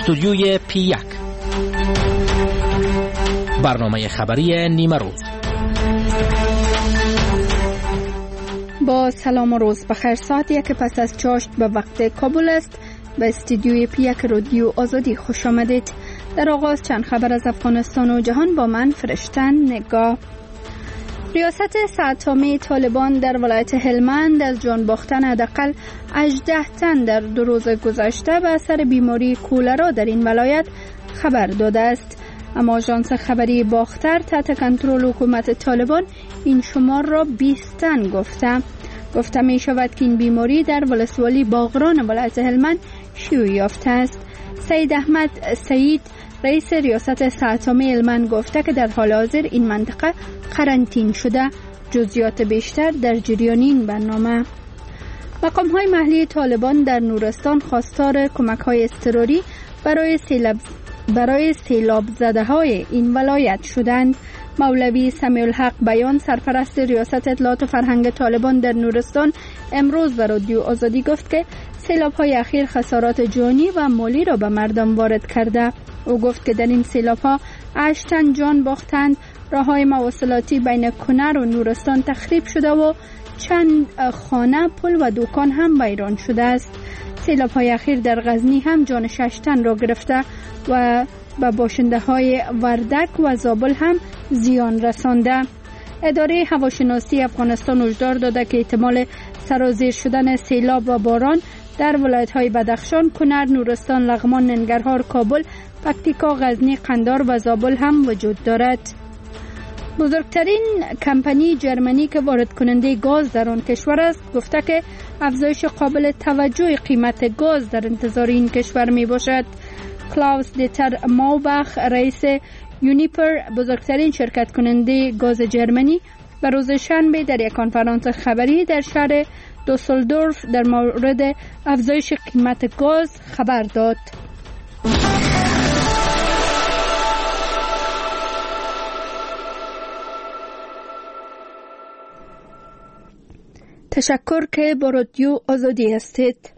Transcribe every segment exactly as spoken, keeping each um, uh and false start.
استودیوی پی یک، برنامه خبری نیمه روز. با سلام و روز بخیر. ساعت یک پس از چاشت به وقت کابل است. به استودیوی پی یک رادیو آزادی خوش آمدید. در آغاز چند خبر از افغانستان و جهان با من فرشتن نگاه. ریاست ساعت‌عامه طالبان در ولایت هلمند از جان باختن حداقل هجده تن در دو روز گذشته به اثر بیماری کولرا در این ولایت خبر داده است. اما آژانس خبری باختر تحت کنترل حکومت طالبان این شمار را بیست تن گفته. گفته می شود که این بیماری در ولسوالی باغران ولایت هلمند شیوع یافته است. سید احمد سعید رئیس ریاست ساعت‌عامه هلمند گفته که در حال حاضر این منطقه قرنطینه شده. جزئیات بیشتر در جریان این برنامه. مقام‌های محلی طالبان در نورستان خواستار کمک‌های اضطراری برای سیلاب برای سیلاب زده‌های این ولایت شدند. مولوی سمیع الحق بیان سرپرست ریاست اطلاعات و فرهنگ طالبان در نورستان امروز به رادیو آزادی گفت که سیلاب‌های اخیر خسارات جانی و مالی را به مردم وارد کرده. او گفت که در این سیلاب‌ها هشت تن جان باختند. راه‌های مواصلاتی بین کنر و نورستان تخریب شده و چند خانه، پل و دکان هم ویران شده است. سیلاب‌های اخیر در غزنی هم جان شش تن را گرفته و به باشنده‌های وردک و زابل هم زیان رسانده. اداره هواشناسی افغانستان هشدار داده که احتمال سرازیر شدن سیلاب و باران در ولایت‌های بدخشان، کنر، نورستان، لغمان، ننگرهار، کابل، پکتیکا، غزنی، قندهار و زابل هم وجود دارد. بزرگترین کمپانی جرمنی که وارد کننده گاز در آن کشور است گفته که افزایش قابل توجه قیمت گاز در انتظار این کشور می باشد. کلاوس دیتر ماوبخ رئیس یونیپر بزرگترین شرکت کننده گاز جرمنی به روز شنبه در یک کنفرانس خبری در شهر دوسلدورف در مورد افزایش قیمت گاز خبر داد. تشکر که با رادیو آزادی هستید.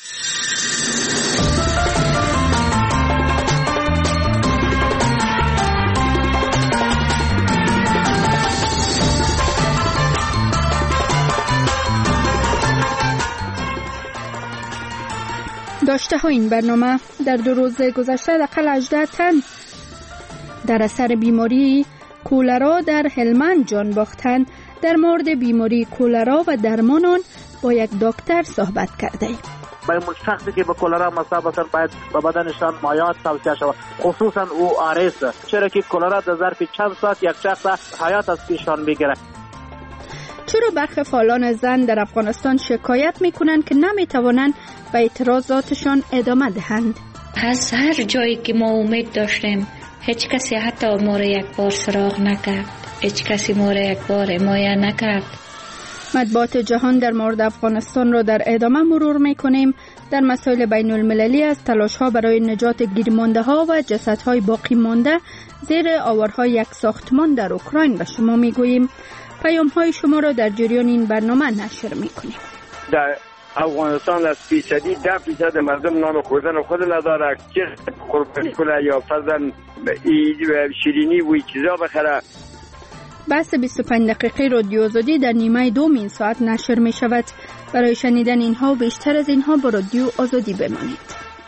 داشته ها این برنامه در دو روز گذشته حداقل هجده تن در اثر بیماری کولرا در هلمند جان باختند. در مورد بیماری کولرا و درمان آن با یک دکتر صحبت کرده ایم. برای شخصی که به کولرا مصاب هستند باید به بدنشان مایعات توصیه شود، خصوصا او آرس، چرا که کولرا در ظرف چند ساعت یک شخص حیات از پیشان میگیره. چرا برخی فعالان زن در افغانستان شکایت میکنند که نمیتوانند به اعتراضاتشان ادامه دهند؟ از هر جایی که ما امید داشتیم هیچ کسی حتی ما را یک بار سراغ نکرد، هیچ کسی ما را یک بار حمایت نکرد. مطبوعات جهان در مورد افغانستان را در ادامه مرور میکنیم. در مسائل بین المللی از تلاش ها برای نجات گیرمانده ها و جسد های باقی مانده زیر آوارهای یک ساختمان در اوکراین به شما میگوییم. پیام های شما را در جریان این برنامه نشر میکنیم. در افغانستان از فیصدی ده فیصد مردم نان خوردن خود نداره، چه قربانی کنه یا فرضاً شیرینی و چیزا بخره. بحث بیست و پنج دقیقه رادیو آزادی در نیمه دوم این ساعت نشر می شود. برای شنیدن اینها و بیشتر از اینها با رادیو آزادی بمانید.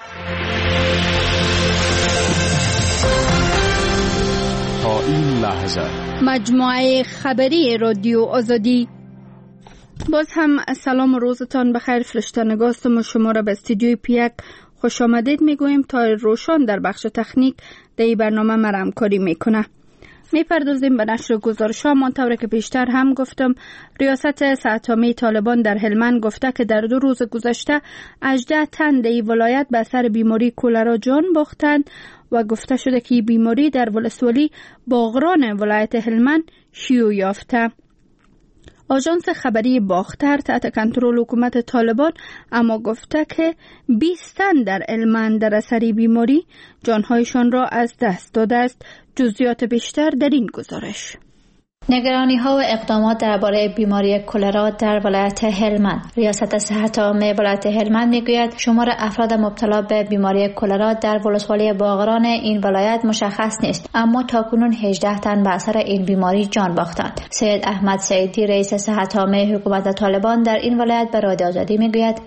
تا این لحظه مجموعه خبری رادیو آزادی. باز هم سلام و روزتان بخیر. فرشتن نگاه هستم و شما را به استودیوی پی یک خوش آمدید میگوییم. تا روشان در بخش تکنیک در این برنامه مرا همکاری میکنه. میپردازیم به نشر گزارش‌ها. منطوری که بیشتر هم گفتم، ریاست ساعت‌عامه طالبان در هلمند گفته که در دو روز گذشته هجده تن در ولایت به اثر بیماری کولرا جان باختند و گفته شده که این بیماری در ولسوالی باغران ولایت هلمند شیوع یافته. آژانس خبری باختر تحت کنترل حکومت طالبان اما گفته که بیست تن در هلمند در اثر بیماری جانهایشان را از دست داده است. جزئیات بیشتر در این گزارش. نگرانی ها و اقدامات درباره بیماری کلرا در ولایت هلمند. ریاست صحت عامه ولایت هلمند میگوید شمار افراد مبتلا به بیماری کلرا در ولسوالی باغران این ولایت مشخص نیست، اما تاکنون هجده تن به اثر این بیماری جان باختند. سید احمد سعیدی رئیس صحت عامه حکومت طالبان در این ولایت به رادیو آزادی میگوید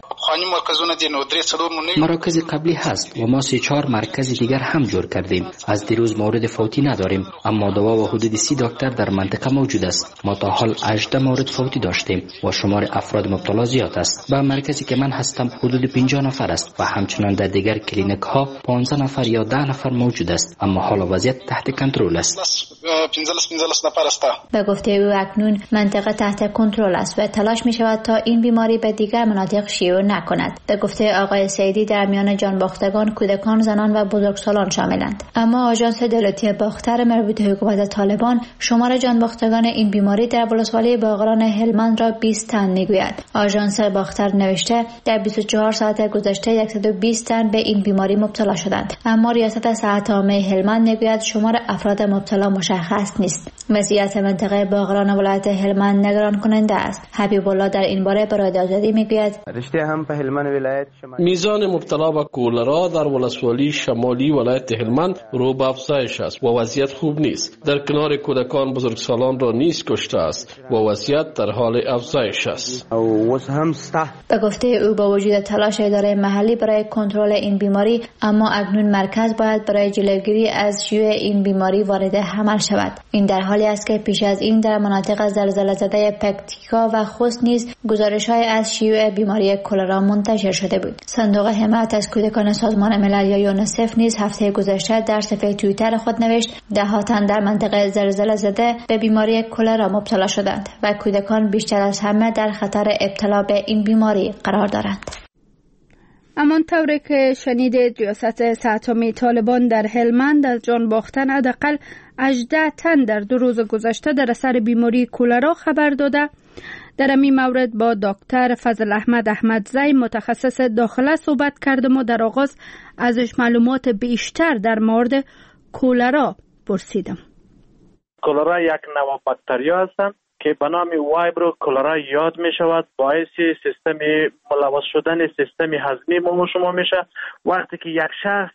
مراکز قبلی هست و ما سه چهار مرکز دیگر هم جور کردیم. از دیروز مورد فوتی نداریم، اما دوا و حدود سی دکتر در منطقه موجود است. ما تا حال هجده مورد فوتی داشتیم و شمار افراد مبتلا زیاد است. به مرکزی که من هستم حدود پنجاه نفر است و همچنان در دیگر کلینیک ها پانزده نفر یا ده نفر موجود است، اما حال وضعیت تحت کنترل است. به گفته او اکنون منطقه تحت کنترل است و تلاش می شود تا این بیماری به دیگر مناطق شیوع نکند. به گفته آقای سعیدی در میان جان باختگان کودکان، زنان و بزرگسالان شاملند. اما آژانس دولتی باختر مربوط به حکومت طالبان شمار جان باختگان این بیماری در ولسوالی باغران هلمند را بیست تن میگوید. آژانس باختر نوشته در بیست و چهار ساعت گذشته صد و بیست تن به این بیماری مبتلا شدند، اما ریاست صحت عامه هلمند میگوید شمار افراد مبتلا مشخص نیست. وضعیت منطقه باغران ولایت هلمند نگران کننده است. حبیب الله در این باره به رادیو آزادی میگوید میزان مبتلا به کولرا در ولسوالی شمالی ولایت هلمند رو به افزایش است و وضعیت خوب نیست. در کنار کودکان بزرگسالان را نیز کشته است و وضعیت در حال افزایش است. به گفته او با وجود تلاش اداره محلی برای کنترل این بیماری، اما اکنون مرکز باید برای جلوگیری از شیوع این بیماری وارد عمل شود. این در حالی است که پیش از این در مناطق زلزله زده پکتیکا و خوست نیز گزارش‌های از شیوع بیماری کلرا منتشر شده بود. صندوق حمایت از کودکان سازمان ملل یا یونیسف نیز هفته گذشته در صفحه توییتر خود نوشت ده تن در منطقه زلزله زده به بیماری کلرا مبتلا شدند و کودکان بیشتر از همه در خطر ابتلا به این بیماری قرار دارند. همان طوری که شنیدید، ریاست صحت عامه طالبان در هلمند از جان باختن حداقل هجده تن در دو روز گذشته در اثر بیماری کلرا خبر داده. در این مورد با دکتر فضل احمد احمدزی متخصص داخله صحبت کردم و در آغاز ازش معلومات بیشتر در مورد کلرا پرسیدم. کلرا یک نوع باکتریا هستند که به نام وایبرو کلرا یاد می شود. باعث سیستم ملوث شدن سیستم هضمی ما شما میشه. وقتی که یک شخص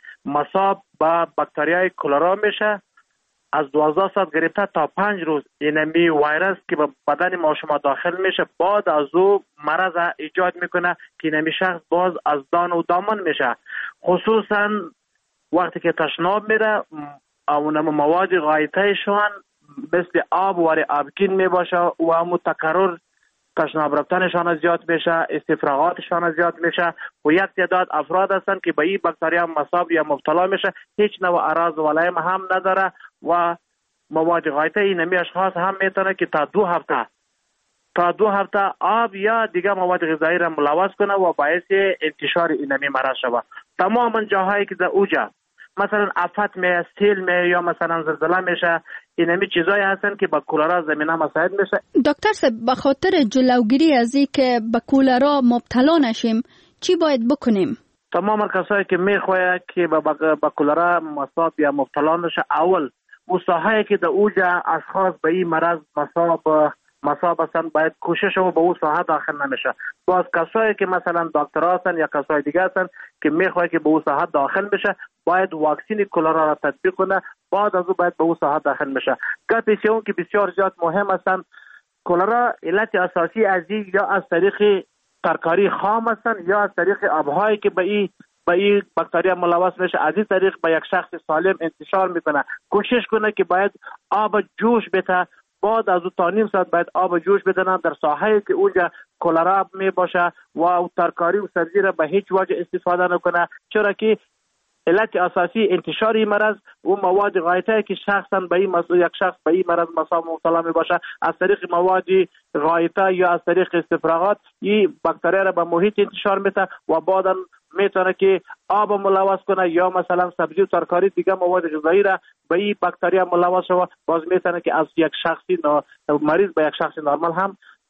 مصاب به باکتریای کلرا میشه، از دوازده ساعت گرفته تا پنج روز اینمی ویروس که به بدن ما شما داخل میشه، بعد از او مرض ایجاد میکنه که اینمی شخص باز از دان و دامن میشه. خصوصا وقتی که تشناب میره، اونم مواد غایطه شون مثل آب و آبگین میباشه و همون تکرر تشناب رفتنشان زیاد میشه، استفراغاتشان زیاد میشه و یک تعداد افراد هستند که به این باکتریا مصاب یا مبتلا میشه، هیچ نوع اعراض و علائم هم نداره و مواد غایطه اینمی اشخاص هم میتونه که تا دو هفته تا دو هفته آب یا دیگه مواد غذایی را ملوث کنه و باعث انتشار اینمی مرض شود. تماما جاهایی که در اوجا مثلا آفت می سیل می یا مثلا زلزله میشه، اینمی چیزایی هستن که با کولرا زمینه مساعد میشه. دکتر صاحب، به خاطر جلوگیری از این که با کولرا مبتلا نشیم چی باید بکنیم؟ تمام کسایی که میخواه که با, با کولرا مصاب یا مبتلا نشه، اول اون ساحه‌ای که در اوجا اشخاص به این مرض مصاب مصاب هستن باید کوشش و به اون ساحه داخل نمیشه. باز کسایی که مثلا دکترها هستن یا کسای دیگه هستن که میخواه که به اون ساحه داخل بشه، باید واکسین کولرا را تطبیق کنه، بعد از اون باید به اون ساحه داخل بشه. گپی اون که بسیار زیاد مهم هستن، کولرا علت اساسی از این یا از طریق ترکاری خام هستن یا از طریق آبهایی که به این به این باکتریا ملوث میشه، از این طریق به یک شخص سالم انتشار میکنه. کوشش کنه که باید آب جوش بده، بعد از اون تا نیم ساعت باید آب جوش بدن در ساحه‌ای که اونجا کولرا می باشه و ترکاری و سبزی را به هیچ وجه استفاده نکنه، چرا که علت اساسی انتشار این مرض و مواد غایطه که شخصا به این مسئول یک شخص به این مرض مصاب مبتلا می باشه، از طریق مواد غایطه یا از طریق استفراغات این باکتریا را به محیط انتشار میده و بعدا میتونه که آب ملوث کنه یا مثلا سبزی و ترکاری دیگه مواد غذایی را به این باکتریا ملوث شود، باز میتونه که از یک شخصی مریض به یک شخص نرمال هم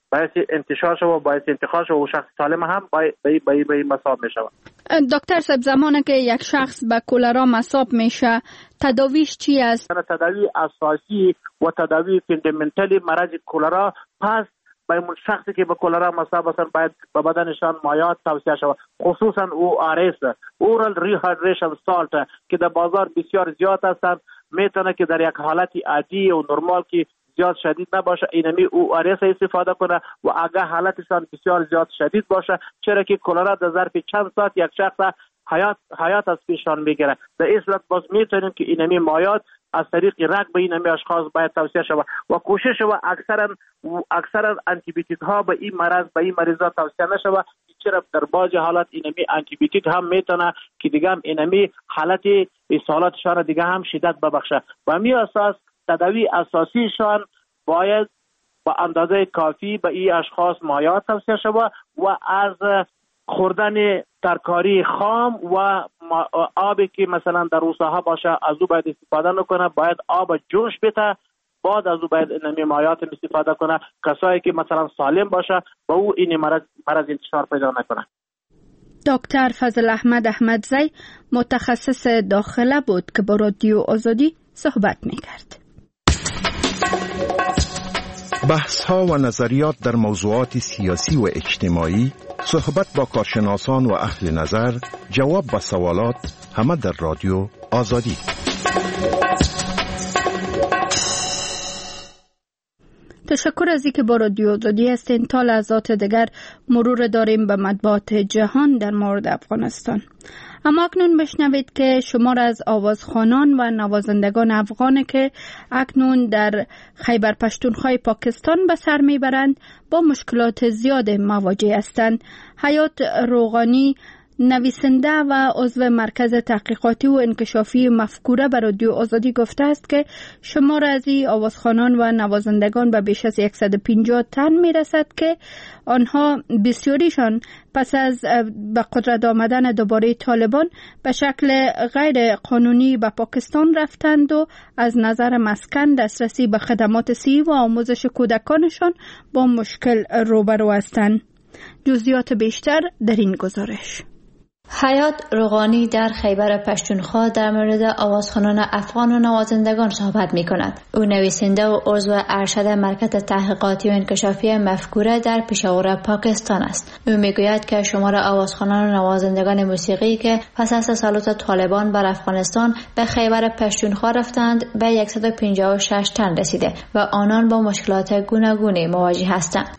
باعث انتشار شود و باعث انتقال شود و شخص سالم هم به به به مصاب می شود. دکتر صاحب زمانی که یک شخص به کولرا مصاب میشه تداویش چی است؟ تداوی اساسی و تداوی فاندامنتالی مرض کولرا پس برای اون شخصی که به کولرا مصاب هستند باید به بدنشان مایعات توصیه شود، خصوصا او آر اس اورال ریهایدریشن سالت که در بازار بسیار زیاد هستند، میتونه که در یک حالت عادی و نرمال که زیاد شدید نباشه اینمی او آر اس استفاده کنه و اگر حالتشان بسیار زیاد شدید باشه، چرا که کولرا در ظرف چند ساعت یک شخص حیات حیات از پیشان میگیره. در این صورت باز میتونیم که اینمی مایعات از طریق رگ به اینمی اشخاص باید توصیه شود و کوشش و اکثرا اکثرا آنتی بیوتیک ها به این مرض به این مریضا توصیه نشود، چرا در بعض حالات اینمی آنتی بیوتیک هم میتونه که دیگه هم اینمی حالت اسهالاتشان دیگه هم شدت ببخشه و همین اساس تداوی اساسیشان باید با اندازه کافی به این اشخاص مایعات توصیه شود و از خوردن ترکاری خام و آبی که مثلا در روساها باشه از او باید استفاده نکنه، باید آب جوش بده، بعد از او باید اینمی مایعات استفاده کنه. کسایی که مثلا سالم باشه با او این مرض مرض انتشار پیدا نکنه. دکتر فضل احمد احمدزی متخصص داخله بود که با رادیو آزادی صحبت میکرد. بحث ها و نظریات در موضوعات سیاسی و اجتماعی، صحبت با کارشناسان و اهل نظر، جواب به سوالات، همه در رادیو آزادی. تشکر از اینکه با رادیو آزادی هستین. تا لحظات دیگر مرور داریم به مطبوعات جهان در مورد افغانستان. اما اکنون بشنوید که شمار از آوازخوانان و نوازندگان افغان که اکنون در خیبر پشتونخوای پاکستان به سر میبرند با مشکلات زیاد مواجه هستند. حیات روغانی، نویسنده و عضو مرکز تحقیقاتی و انکشافی مفکوره به رادیو آزادی گفته است که شمار از این آوازخوانان و نوازندگان به بیش از صد و پنجاه تن می رسد که آنها بسیاریشان پس از به قدرت آمدن دوباره طالبان به شکل غیر قانونی به پاکستان رفتند و از نظر مسکن، دسترسی به خدمات صحی و آموزش کودکانشان با مشکل روبرو هستند. جزئیات بیشتر در این گزارش. حیات روغانی در خیبر پشتونخوا در مورد آوازخوانان افغان و نوازندگان صحبت می کند. او نویسنده و عضو ارشد مرکز تحقیقاتی و انکشافی مفکوره در پشاور پاکستان است. او می گوید که شمار آوازخوانان و نوازندگان موسیقی که پس از تسلط طالبان بر افغانستان به خیبر پشتونخوا رفتند به صد و پنجاه و شش تن رسیده و آنان با مشکلات گوناگونی مواجه هستند.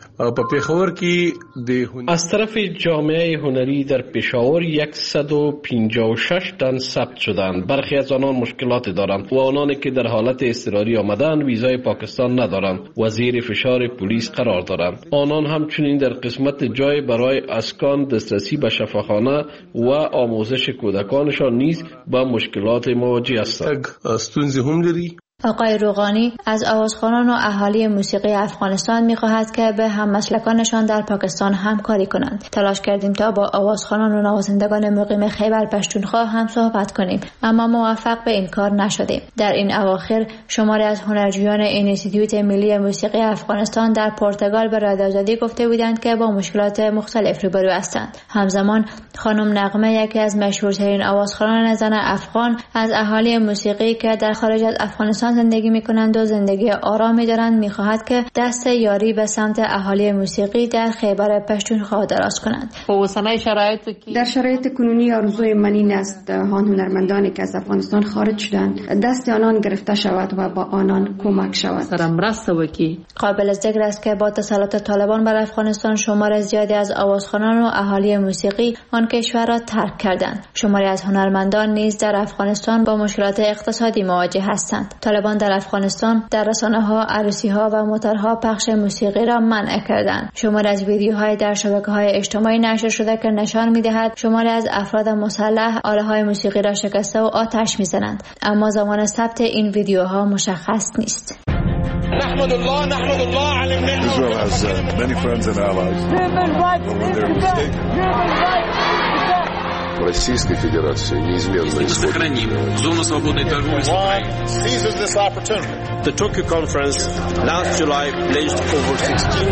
از طرف جامعه هنری در پشاور صد و پنجاه و شش تن ثبت شدند. برخی از آنان مشکلات دارند و آنانی که در حالت اضطراری آمدند ویزای پاکستان ندارند و زیر فشار پلیس قرار دارند. آنان همچنین در قسمت جای برای اسکان، دسترسی به شفاخانه و آموزش کودکانشان نیز با مشکلات مواجه هستند. آقای روغانی از آوازخوانان و اهالی موسیقی افغانستان می‌خواهد که به هممسلکانشان در پاکستان همکاری کنند. تلاش کردیم تا با آوازخوانان و نوازندگان مقیم خیبر پشتونخوا هم صحبت کنیم، اما موفق به این کار نشدیم. در این اواخر شماری از هنرجویان اینستیتوت ملی موسیقی افغانستان در پرتغال به رادیو آزادی گفته بودند که با مشکلات مختلف روبرو هستند. همزمان خانم نغمه، یکی از مشهورترین آوازخوانان زن افغان، از اهالی موسیقی که در خارج از افغانستان زندگی میکنند و زندگی آرامی دارند میخواهد که دست یاری به سمت اهالی موسیقی در خیبر پشتونخوا دراز کنند. در شرایط کنونی آرزوی من این است آن هنرمندانی که از افغانستان خارج شدند دست آنان گرفته شود و با آنان کمک شود. قابل ذکر است که با تسلط طالبان بر افغانستان شمار زیادی از آوازخوانان و اهالی موسیقی آن کشور را ترک کردند. شماری از هنرمندان نیز در افغانستان با مشکلات اقتصادی مواجه هستند. طالبان در افغانستان در رسانه‌ها، عروسی‌ها و موترها پخش موسیقی را منع کردند. شماری از ویدیوهای در شبکه‌های اجتماعی نشر شده که نشان می‌دهد شماری از افراد مسلح آله‌های موسیقی را شکسته و آتش می‌زنند، اما زمان ثبت این ویدیوها مشخص نیست. نحمد الله نحمد الله على النعمة. Israel has uh, many friends and allies. Российской Федерации неизменно исходит. Зону свободной торговли с Украиной. The Tokyo Conference last July pledged over sixteen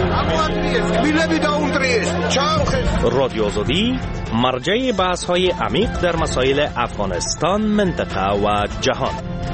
رادیو آزادی مرجع بحث‌های عمیق در مسائل افغانستان، منطقه و جهان.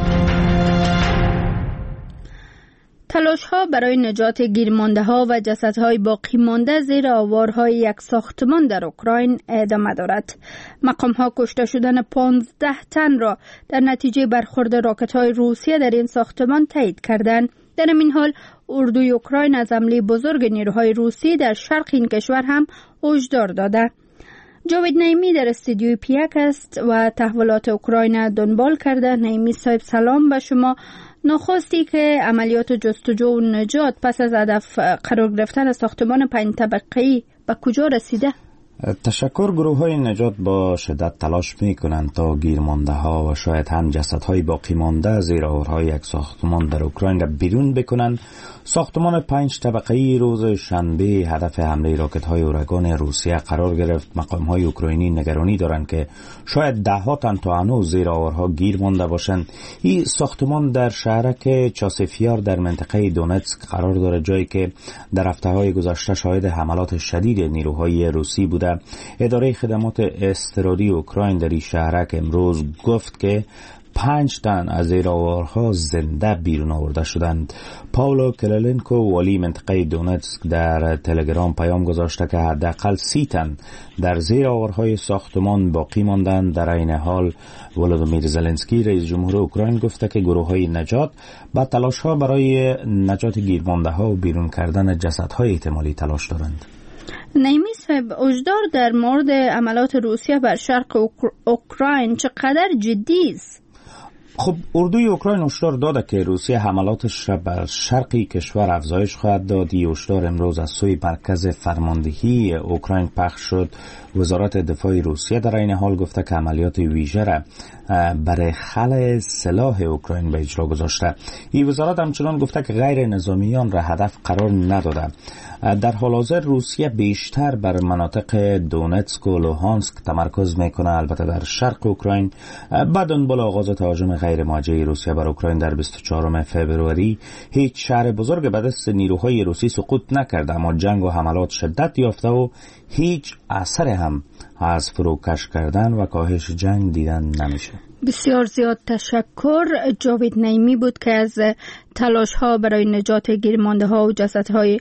تلاش‌ها برای نجات گیرمانده‌ها و جسدهای باقی مانده زیر آوارهای یک ساختمان در اوکراین ادامه دارد. مقام‌ها کشته شدن پانزده تن را در نتیجه برخورد راکت‌های روسیه در این ساختمان تایید کردند. در این حال اردوی اوکراین از حمله بزرگ نیروهای روسی در شرق این کشور هم هشدار داده. جاوید نعیمی در استودیوی پیک است و تحولات اوکراین دنبال کرده. نعیمی صاحب سلام به شما. نخستی که عملیات جستجو و نجات پس از هدف قرار گرفتن ساختمان پنج طبقه‌ای به کجا رسیده؟ تشکر. گروه های نجات با شدت تلاش می کنند تا گیرمانده ها و شاید هم جسد های باقی مانده زیر آوارهای یک ساختمان در اوکراین را بیرون بکنند. ساختمان پنج طبقه‌ای روز شنبه هدف حمله راکت های اورگان روسیه قرار گرفت. مقام های اوکراینی نگرانی دارند که شاید ده ها تن تا هنوز زیر آوارها گیر مانده باشند. این ساختمان در شهرک چاسفیار در منطقه دونتسک قرار دارد، جایی که در هفته‌های گذشته شاهد حملات شدید نیروهای روسی بوده. اداره خدمات اضطراری اوکراین در این شهرک امروز گفت که پنج تن از زیر آوارها زنده بیرون آورده شدند. پاولو کلالنکو والی منطقه دونتسک در تلگرام پیام گذاشته که حداقل سی تن در زیر آوارهای ساختمان باقی ماندند. در این حال ولادیمیر زلنسکی رئیس جمهور اوکراین گفته که گروه‌های نجات با تلاش‌ها برای نجات گیرمانده‌ها و بیرون کردن جسدهای احتمالی تلاش دارند. نعیمی صاحب، هشدار در مورد عملات روسیه بر شرق اوکر... اوکراین چقدر جدی است؟ خب اردوی اوکراین هشدار داده که روسیه حملاتش را بر شرقی کشور افزایش خواهد داد. این هشدار امروز از سوی مرکز فرماندهی اوکراین پخش شد. وزارت دفاع روسیه در این حال گفته که عملیات ویژه را برای خلع سلاح اوکراین به اجرا گذاشته. این وزارت همچنان گفته که غیر نظامیان را هدف قرار نداده. در حال حاضر روسیه بیشتر بر مناطق دونتسک و لوهانسک تمرکز میکنه. البته در شرق اوکراین بعد دنبال آغاز تهاجم غیر موجه روسیه بر اوکراین در بیست و چهارم فوریه هیچ شهر بزرگ به دست نیروهای روسی سقوط نکرده، اما جنگ و حملات شدت یافته و هیچ اثر هم از فروکش کردن و کاهش جنگ دیدن نمیشه. بسیار زیاد تشکر. جاوید نعیمی بود که از تلاش ها برای نجات گیرمانده ها و جسد های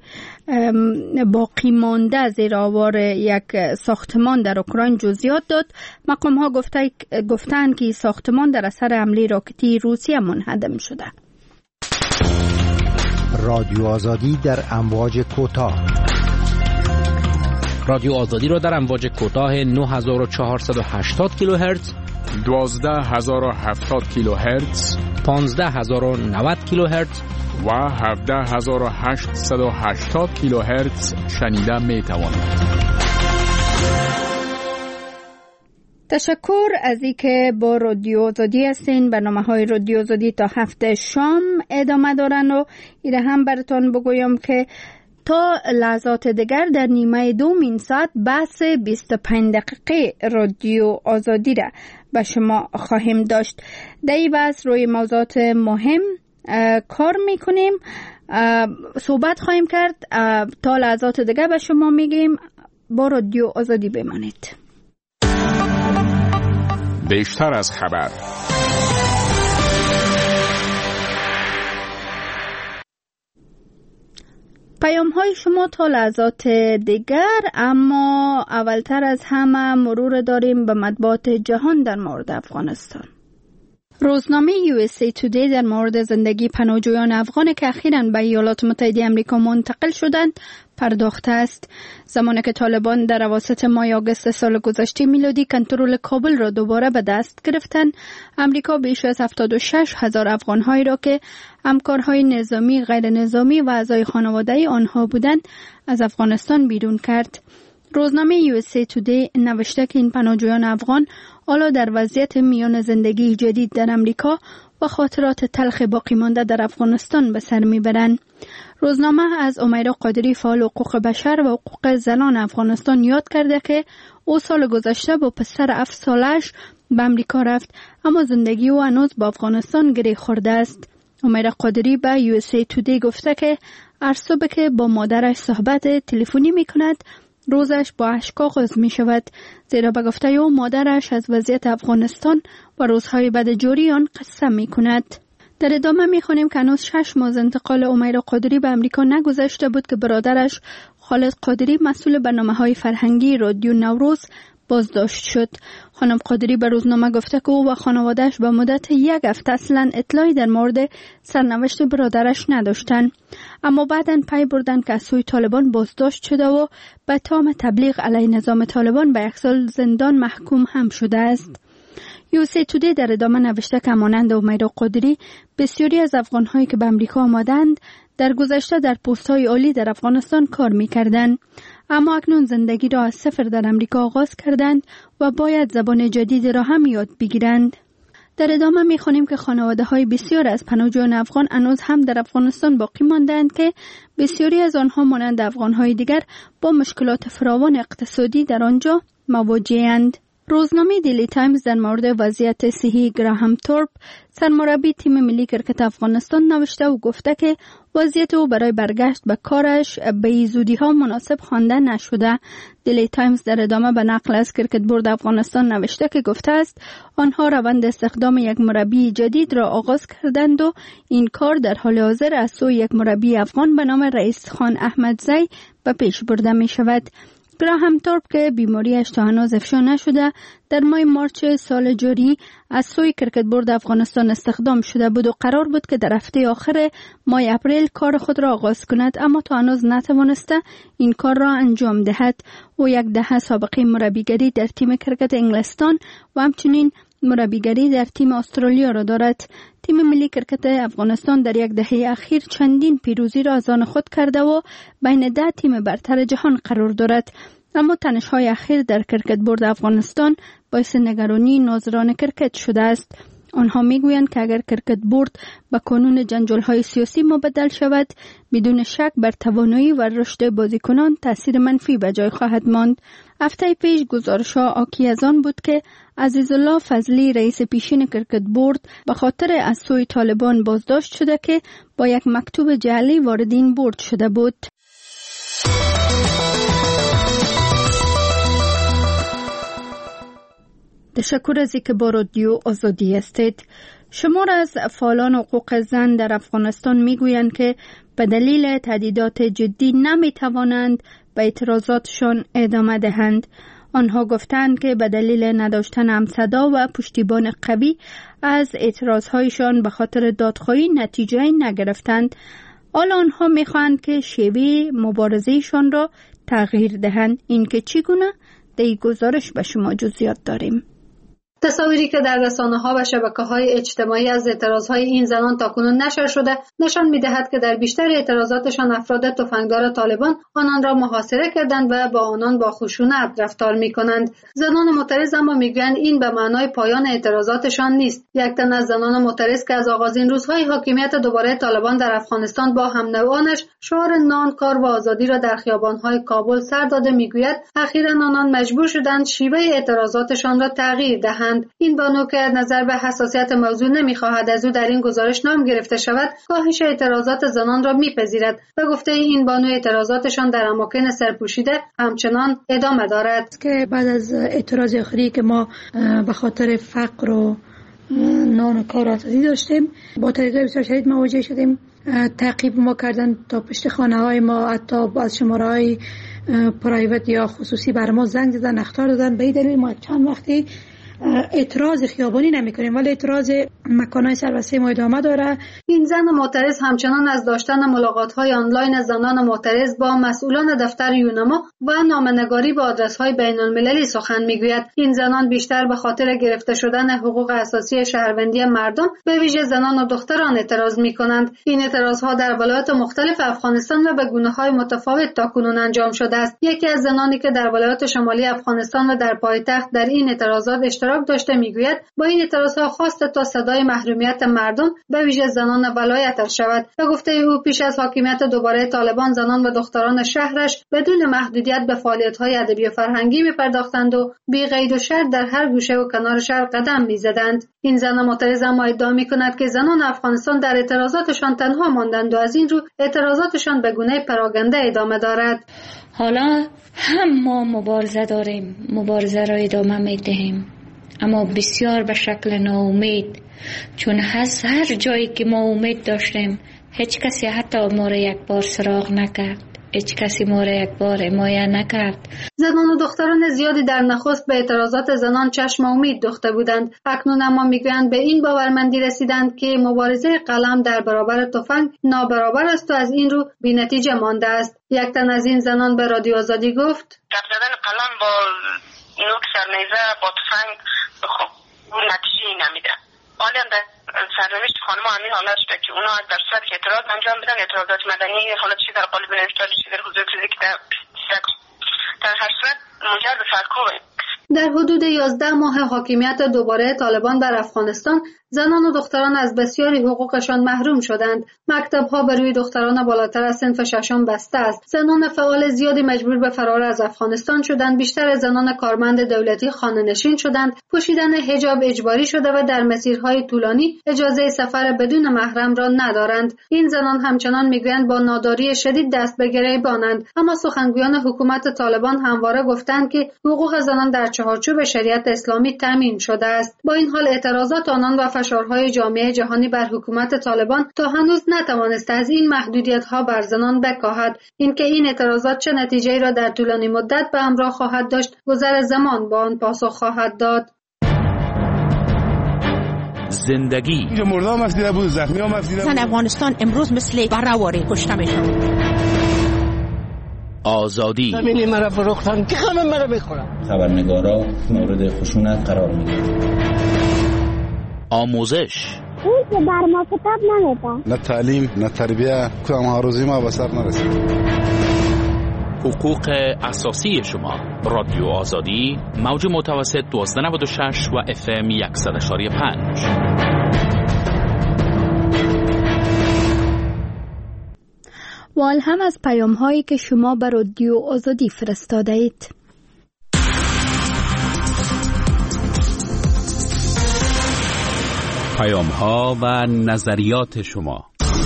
باقی مانده زیر آوار یک ساختمان در اوکراین جزئیات داد. مقام ها گفته گفتند که ساختمان در اثر حمله راکتی روسیه منهدم شده. رادیو آزادی در امواج کوتاه. رادیو آزادی را در امواج کوتاه نه هزار و چهارصد و هشتاد کیلوهرتز، دوازده هزار و هفتاد کیلوهرتز، پانزده هزار و نود کیلوهرتز و هفده هزار و هشتصد و هشتاد کیلوهرتز شنیده می توانید. تشکر از اینکه با رادیو آزادی هستین. برنامه‌های رادیو آزادی تا هفته شام ادامه دارن و ایره هم براتون بگویم که تا لحظات دیگر در نیمه دوم این ساعت بحث بیست و پنج دقیقه رادیو آزادی را به شما خواهیم داشت. در این بحث روی موضوعات مهم کار میکنیم، صحبت خواهیم کرد. تا لحظات دیگر به شما میگیم با رادیو آزادی بمانید. بیشتر از خبر. پیام های شما تا لحظات دیگر، اما اولتر از همه مرور داریم به مطبوعات جهان در مورد افغانستان. روزنامه یو اس ای تودی در مورد زندگی پناهجویان افغان که اخیراً به ایالات متحده آمریکا منتقل شدند پرداخته است. زمانی که طالبان در اواسط ماه آگوست سال گذشته میلادی کنترل کابل را دوباره به دست گرفتند، آمریکا بیش از هفتاد و شش هزار افغان‌هایی را که همکارهای نظامی، غیر نظامی و اعضای خانواده آنها بودند از افغانستان بیرون کرد. روزنامه یو اس ای تودی نوشته که این پناهجویان افغان حالا در وضعیت میان زندگی جدید در امریکا و خاطرات تلخ باقی مانده در افغانستان به سر میبرند. روزنامه از امیرا قادری فعال حقوق بشر و حقوق زنان افغانستان یاد کرده که او سال گذشته با پسر هفت سالش به امریکا رفت، اما زندگی او هنوز با افغانستان گره خورده است. امیرا قادری به یو اس ای تودی گفته که هر صبح که با مادرش صحبت تلفنی میکند روزش با اشک آغاز می شود، زیرا به گفته او مادرش از وضعیت افغانستان و روزهای بعد جاری آن قصه می کند. در ادامه می خوانیم که هنوز شش ماه از انتقال امیرا قادری به امریکا نگذشته بود که برادرش خالد قادری مسئول برنامه‌های فرهنگی رادیو نوروز بازداشت شد. خانم قادری به روزنامه گفته که او و خانواده‌اش به مدت یک هفته اصلاً اطلاعی در مورد سرنوشت برادرش نداشتند، اما بعداً پی بردند که از سوی طالبان بازداشت شده و به تهم تبلیغ علیه نظام طالبان به یک سال زندان محکوم هم شده است. یو اس ای تودی در ادامه نوشته که مانند امیرا قادری بسیاری از افغان‌هایی که به امریکا آمدند در گذشته در پست‌های عالی در افغانستان کار می‌کردند، اما اکنون زندگی را از صفر در امریکا آغاز کردند و باید زبان جدید را هم یاد بگیرند. در ادامه می‌خوانیم که خانواده‌های بسیار از پناهجویان افغان هنوز هم در افغانستان باقی ماندند که بسیاری از آنها مانند افغان‌های دیگر با مشکلات فراوان اقتصادی در آنجا مواجه‌اند. روزنامه دیلی تایمز در مورد وضعیت صحی گراهام تورپ سرمربی تیم ملی کرکت افغانستان نوشته و گفته که وضعیت او برای برگشت به کارش به زودی ها مناسب خوانده نشده. دیلی تایمز در ادامه به نقل از کرکت بورد افغانستان نوشته که گفته است آنها روند استخدام یک مربی جدید را آغاز کردند و این کار در حال حاضر از سوی یک مربی افغان به نام رئیس خان احمدزی به پیش برده می شود. گراهام تورپ که بیماریش تا هنوز افشا نشده در ماه مارچ سال جاری از سوی کرکت بورد افغانستان استخدام شده بود و قرار بود که در هفته آخر ماه اپریل کار خود را آغاز کند، اما تا هنوز نتوانسته این کار را انجام دهد. او یک دهه سابقه مربیگری در تیم کرکت انگلستان و همچنین مربیگری در تیم استرالیا را دارد. تیم ملی کرکت افغانستان در یک دهه اخیر چندین پیروزی را از آن خود کرده و بین ده تیم برتر جهان قرار دارد، اما تنش‌های اخیر در کرکت بورد افغانستان باعث نگرانی ناظران کرکت شده است. آنها میگویند که اگر کرکت بورد به قانون جنجال‌های سیاسی مبدل شود، بدون شک بر توانایی و رشد بازیکنان تاثیر منفی به جای خواهد ماند. هفته پیش گزارش‌ها حاکی از آن بود که عزیزالله فضلی رئیس پیشین کرکت بورد به خاطر از سوی طالبان بازداشت شده که با یک مکتوب جعلی وارد این بورد شده بود. تشکر از اینکه با رادیو آزادی هستید. شمار از فعالان حقوق زن در افغانستان میگویند که به دلیل تهدیدات جدی نمیتوانند به اعتراضاتشان ادامه دهند. آنها گفتند که به دلیل نداشتن همصدا و پشتیبان قوی از اعتراضهایشان به خاطر دادخواهی نتیجه نگرفتند. حالا آنها میخواهند که شیوه مبارزهشان را تغییر دهند. این که چگونه؟ در این گزارش به شما جزئیات داریم. تصاویری که در رسانه‌ها و شبکه‌های اجتماعی از اعتراضهای این زنان تاکنون نشر شده نشان می‌دهد که در بیشتر اعتراضاتشان افراد تفنگدار طالبان آنان را محاصره کردند و با آنان با خشونت رفتار می‌کنند. زنان معترض اما می‌گویند این به معنای پایان اعتراضاتشان نیست. یک تن از زنان معترض که از آغازین روزهای حاکمیت دوباره طالبان در افغانستان با هم‌نوعانش شعار نان، کار و آزادی را در خیابان‌های کابل سر داده می‌گوید اخیراً آنان مجبور شدند شیوه اعتراضاتشان را تغییر دهند. این بانو که نظر به حساسیت موضوع نمی‌خواهد از او در این گزارش نام گرفته شود، کاهش اعتراضات زنان را می‌پذیرد و گفته این بانو اعتراضاتشان در اماکن سرپوشیده همچنان ادامه دارد. که بعد از اعتراض آخری که ما به خاطر فقر و نان و کار آزادی داشتیم با تهدیدات بسیار شدید مواجه شدیم. تعقیب ما کردن تا پشت خانه‌های ما، حتی از شماره‌های پرایوت یا خصوصی بر ما زنگ زدن، اخطار دادن. به این دلیل ما چند وقتی اعتراض خیابانی نمیکنیم، ولی اعتراض مکانهای سربسته ما ادامه داره. این زن معترض همچنان از داشتن ملاقات‌های آنلاین زنان معترض با مسئولان دفتر یونما و نامه‌نگاری به آدرس‌های بین‌المللی سخن میگوید. این زنان بیشتر به خاطر گرفته شدن حقوق اساسی شهروندی مردم به ویژه زنان و دختران اعتراض می‌کنند. این اعتراض‌ها در ولایات مختلف افغانستان و به گونه‌های متفاوت تاکنون انجام شده است. یکی از زنانی که در ولایات شمالی افغانستان و در پایتخت در این اعتراضات اشتراک داشته میگوید با این اعتراض‌ها خواسته تا صدای محرومیت مردم به ویژه زنان ولایتش شود. به گفته او پیش از حاکمیت دوباره طالبان زنان و دختران شهرش بدون محدودیت به فعالیت‌های ادبی و فرهنگی می‌پرداختند و بی قید و شرط در هر گوشه و کنار شهر قدم می‌زدند. این زن معترض اما ادعا می‌کند که زنان افغانستان در اعتراضاتشان تنها ماندند و از این رو اعتراضاتشان به گونه پراگنده ادامه دارد. حالا هم ما مبارزه داریم، مبارزه را ادامه می‌دهیم، اما بسیار به شکل ناامید، چون از هر جایی که ما امید داشتیم هیچ کسی حتی ما را یک بار سراغ نکرد، هیچ کسی ما را یک بار حمایت نکرد. زنان و دختران زیادی در نخست به اعتراضات زنان چشم امید دوخته بودند. اکنون اما میگویند به این باورمندی رسیدند که مبارزه قلم در برابر تفنگ نابرابر است و از این رو بی‌نتیجه مانده است. یک تن از این زنان به رادیو آزادی گفت: گپ زدن قلم با نوک سرنیزه با تفنگ خب اون نتیجه نمیده. حالا در سرنوشت خانم همین حالت شده که اونا در صورت که اعتراض انجام بدن، اعتراضات مدنی حالا چی در قالب نوشتاری چی در حضور فیزیک در در هر صورت منجر به سرکوبه. در حدود یازده ماه حاکمیت دوباره طالبان بر افغانستان زنان و دختران از بسیاری حقوقشان محروم شدند. مکتب‌ها بر روی دختران بالاتر از صنف ششم بسته است. زنان فعال زیادی مجبور به فرار از افغانستان شدند. بیشتر زنان کارمند دولتی خانه‌نشین شدند. پوشیدن حجاب اجباری شده و در مسیرهای طولانی اجازه سفر بدون محرم را ندارند. این زنان همچنان میگویند با ناداری شدید دست به گریبانند، اما سخنگویان حکومت طالبان همواره گفتند که حقوق زنان در چارچوب شریعت اسلامی تامین شده است. با این حال اعتراضات آنان و فشارهای جامعه جهانی بر حکومت طالبان تا هنوز نتوانسته از این محدودیت‌ها بر زنان بکاهد. اینکه این اعتراضات چه نتیجه‌ای را در طولانی مدت به همراه خواهد داشت، گذر زمان با آن پاسخ خواهد داد. زندگی مردم مفیده بود، زخمی ها مفیده بود. زن افغانستان امروز مثل برآوری کشته میشن. آزادی زمینی مرا فروختن که همه مرا میخورن. خبرنگارا مورد خشونت قرار میگیرن. آموزش اون که بر ما کتاب نمیدن، نه تعلیم نه تربیه، کدام هاروزی ما به سر نرسید. حقوق اساسی شما. رادیو آزادی موج متوسط دوازده نود و شش و اف ام صد و پنج. وال هم از پیام هایی که شما به رادیو آزادی فرستاده اید. پیام ها و نظریات شما.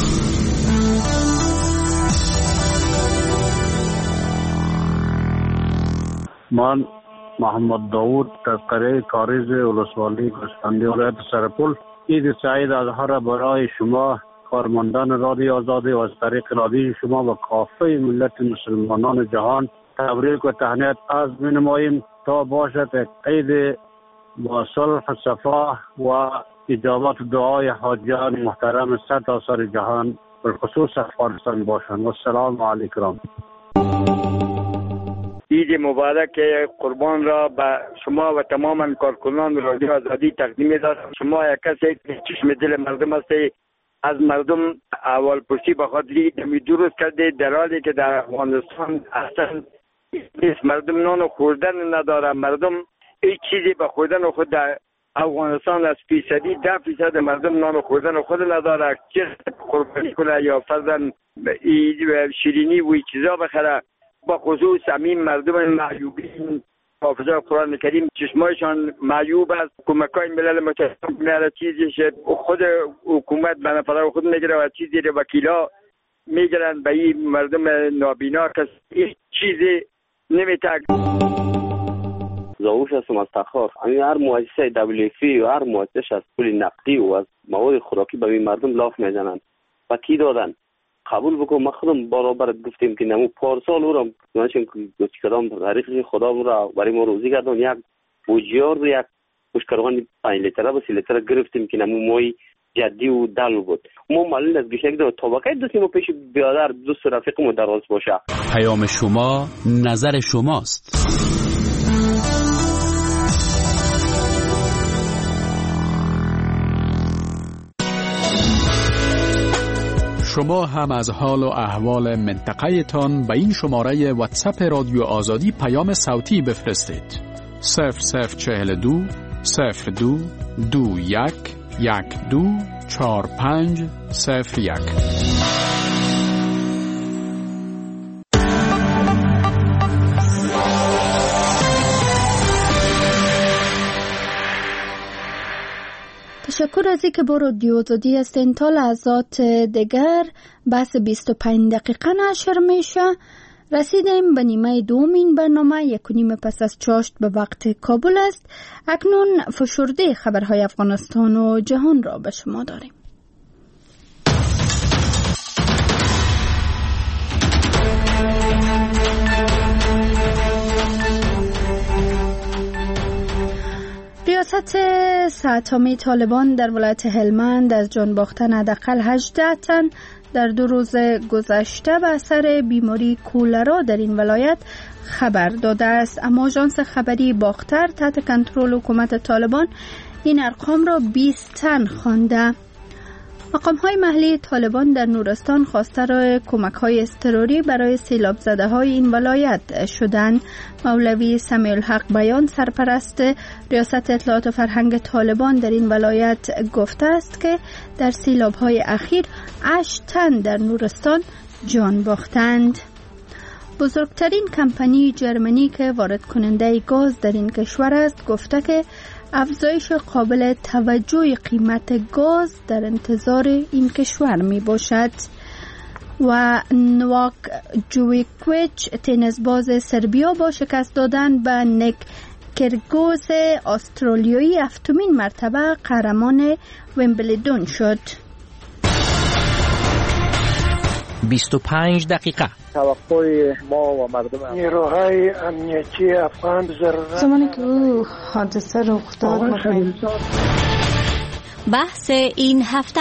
من محمد داوود از قریه کاریز ولسوالی گوسفندی ولایت سرپل عید سعید اضحی را برای شما کارمندان رادیو آزادی و از طریق رادیو شما و کافه ملت مسلمانان جهان تبریک و تهنیت عرض می‌نماییم تا باشد عید با صلح صفا و اجابت دعای حاجیان محترم صد آثار جهان به خصوص افغانستان باشند. و السلام علیکم. عید مبارک قربان را به شما و تمام کارکنان رادیو آزادی تقدیم می‌دارم. شما یک کسی که چشم دل مردم هستید، از مردم اول پرسی به خاطری دمی درست کرده، در حالی که در افغانستان اصلا مردم نان خوردن نداره. مردم هیچ چیزی به خوردن خود در افغانستان از فیصدی ده فیصد مردم نان خوردن خود نداره، چه قربانی کنه یا فرضاً شیرینی و چیزا بخره. با خصوص همین مردم معیوبین حافظه قرآن کریم چشمایشان معیوب است. کمکای ملل متحد میاره چیزی خود حکومت به نفر خود میگیره و چیزی رو وکیلا میگیرن به این مردم نابینا که هیچ چیزی نمیتک. زاوش هستم از تخار. همین هر مؤسسه دبلیو اف پی و هر مؤسسه از پول نقدی و از مواد خوراکی به این مردم لاف میزنن. و کی دادن؟ قبول بکن. ما خودم برابر گفتیم که نمو پارسال او را منشن که کدام تاریخ خدا را برای ما روزی کردن، یک بوجیار یک مشکلان پنج لیتره و سی لیتره گرفتیم که نمو مای جدی و دل بود. ما معلوم است گشنگ دو طبقه دو سیمو پیش بیادر دوست رفیقمو دراز باشه. پیام شما نظر شماست. شما هم از حال و احوال منطقه تان به این شماره واتساپ رادیو آزادی پیام صوتی بفرستید. صفر صفر چهل دو صفر دو دو یک یک دو چهار پنج صفر یک. تشکر از اینکه با رادیو آزادی هستین. تا لحظات دیگر بحث بیست و پنج دقیقه نشر میشه. رسیدیم به نیمه دومین برنامه. یک و نیم پس از چاشت به وقت کابل است. اکنون فشرده خبرهای افغانستان و جهان را به شما داریم. ریاست ساعتامی طالبان در ولایت هلمند از جان باختن حداقل هجده تن در دو روز گذشته به اثر بیماری کولرا در این ولایت خبر داده است. اما آژانس خبری باختر تحت کنترل حکومت طالبان این ارقام را بیست تن خوانده. مقام‌های محلی طالبان در نورستان خواستار کمک‌های اضطراری برای سیلاب زده‌های این ولایت شدند. مولوی سمیع الحق بیان سرپرست ریاست اطلاعات و فرهنگ طالبان در این ولایت گفته است که در سیلاب‌های اخیر هشت تن در نورستان جان باختند. بزرگترین کمپانی جرمنی که وارد کننده گاز در این کشور است گفته که افزایش قابل توجه قیمت گاز در انتظار این کشور می باشد. و نواک جویکویچ تنیس باز سربیا با شکست دادن به نیک کرگوز استرالیایی هفتمین مرتبه قهرمان ویمبلدون شد. بیست و پنج دقیقه. توقع ما و مردم نیروهای امنیتی افغان ضرورت زمانی که او حادثه رخ داد بحث این هفته.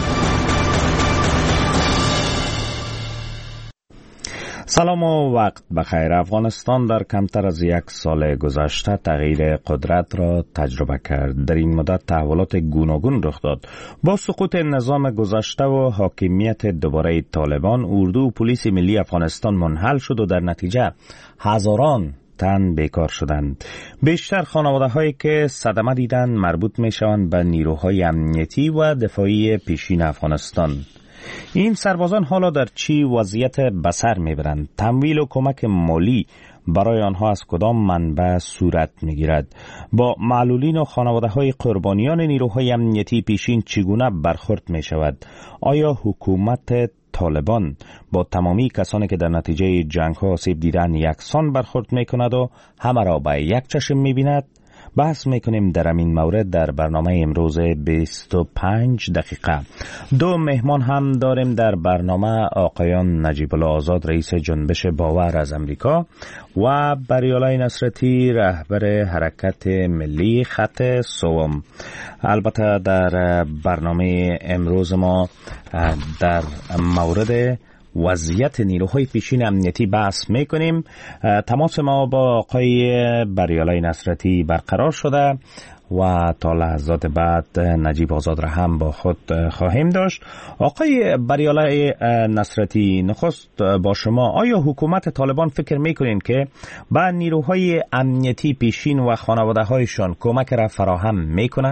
سلام و وقت بخیر. افغانستان در کمتر از یک سال گذشته تغییر قدرت را تجربه کرد. در این مدت تحولات گوناگون رخ داد. با سقوط نظام گذشته و حاکمیت دوباره طالبان، اردو و پلیس ملی افغانستان منحل شد و در نتیجه هزاران تن بیکار شدند. بیشتر خانواده هایی که صدمه دیدند مربوط می شوند به نیروهای امنیتی و دفاعی پیشین افغانستان. این سربازان حالا در چی وضعیت بسر میبرند؟ تمویل و کمک مالی برای آنها از کدام منبع صورت میگیرد؟ با معلولین و خانواده های قربانیان نیروهای امنیتی پیشین چگونه برخورد می شود؟ آیا حکومت طالبان با تمامی کسانی که در نتیجه جنگ ها آسیب دیدن یکسان برخورد می کند و همه را به یک چشم می بیند؟ بحث میکنیم در این مورد در برنامه امروز بیست و پنج دقیقه. دو مهمان هم داریم در برنامه: آقایان نجیب الله آزاد رئیس جنبش باور از امریکا و بریالای نصرتی رهبر حرکت ملی خط سوم. البته در برنامه امروز ما در مورد وضعیت نیروهای پیشین امنیتی بحث میکنیم. تماس ما با آقای بریالای نصرتی برقرار شده و تا لحظات بعد نجیب آزاد را هم با خود خواهیم داشت. آقای بریالای نصرتی، نخست با شما، آیا حکومت طالبان فکر میکنین که با نیروهای امنیتی پیشین و خانواده هایشان کمک را فراهم میکنه؟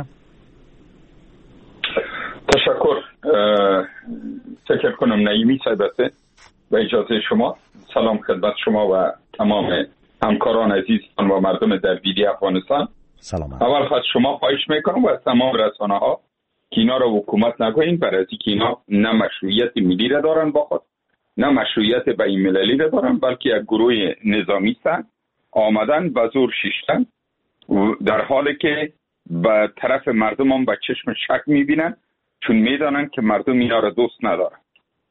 تشکر. فکر کنم نعیمی صاحبته و اجازه شما. سلام خدمت شما و تمام همکاران عزیزان و مردم درگیری افغانستان. سلام. اول خواهد شما خواهش میکنم و از تمام رسانه ها که اینا را حکومت نگوین، برای از اینکه اینا نه مشروعیت ملی را دارن با خود، نه مشروعیت بین المللی را دارن، بلکه یک گروه نظامی هستند آمدن به زور شیشتن، در حالی که به طرف مردم هم به چشم شک میبینن، چون میدانن که مردم اینا را دوست ندارن.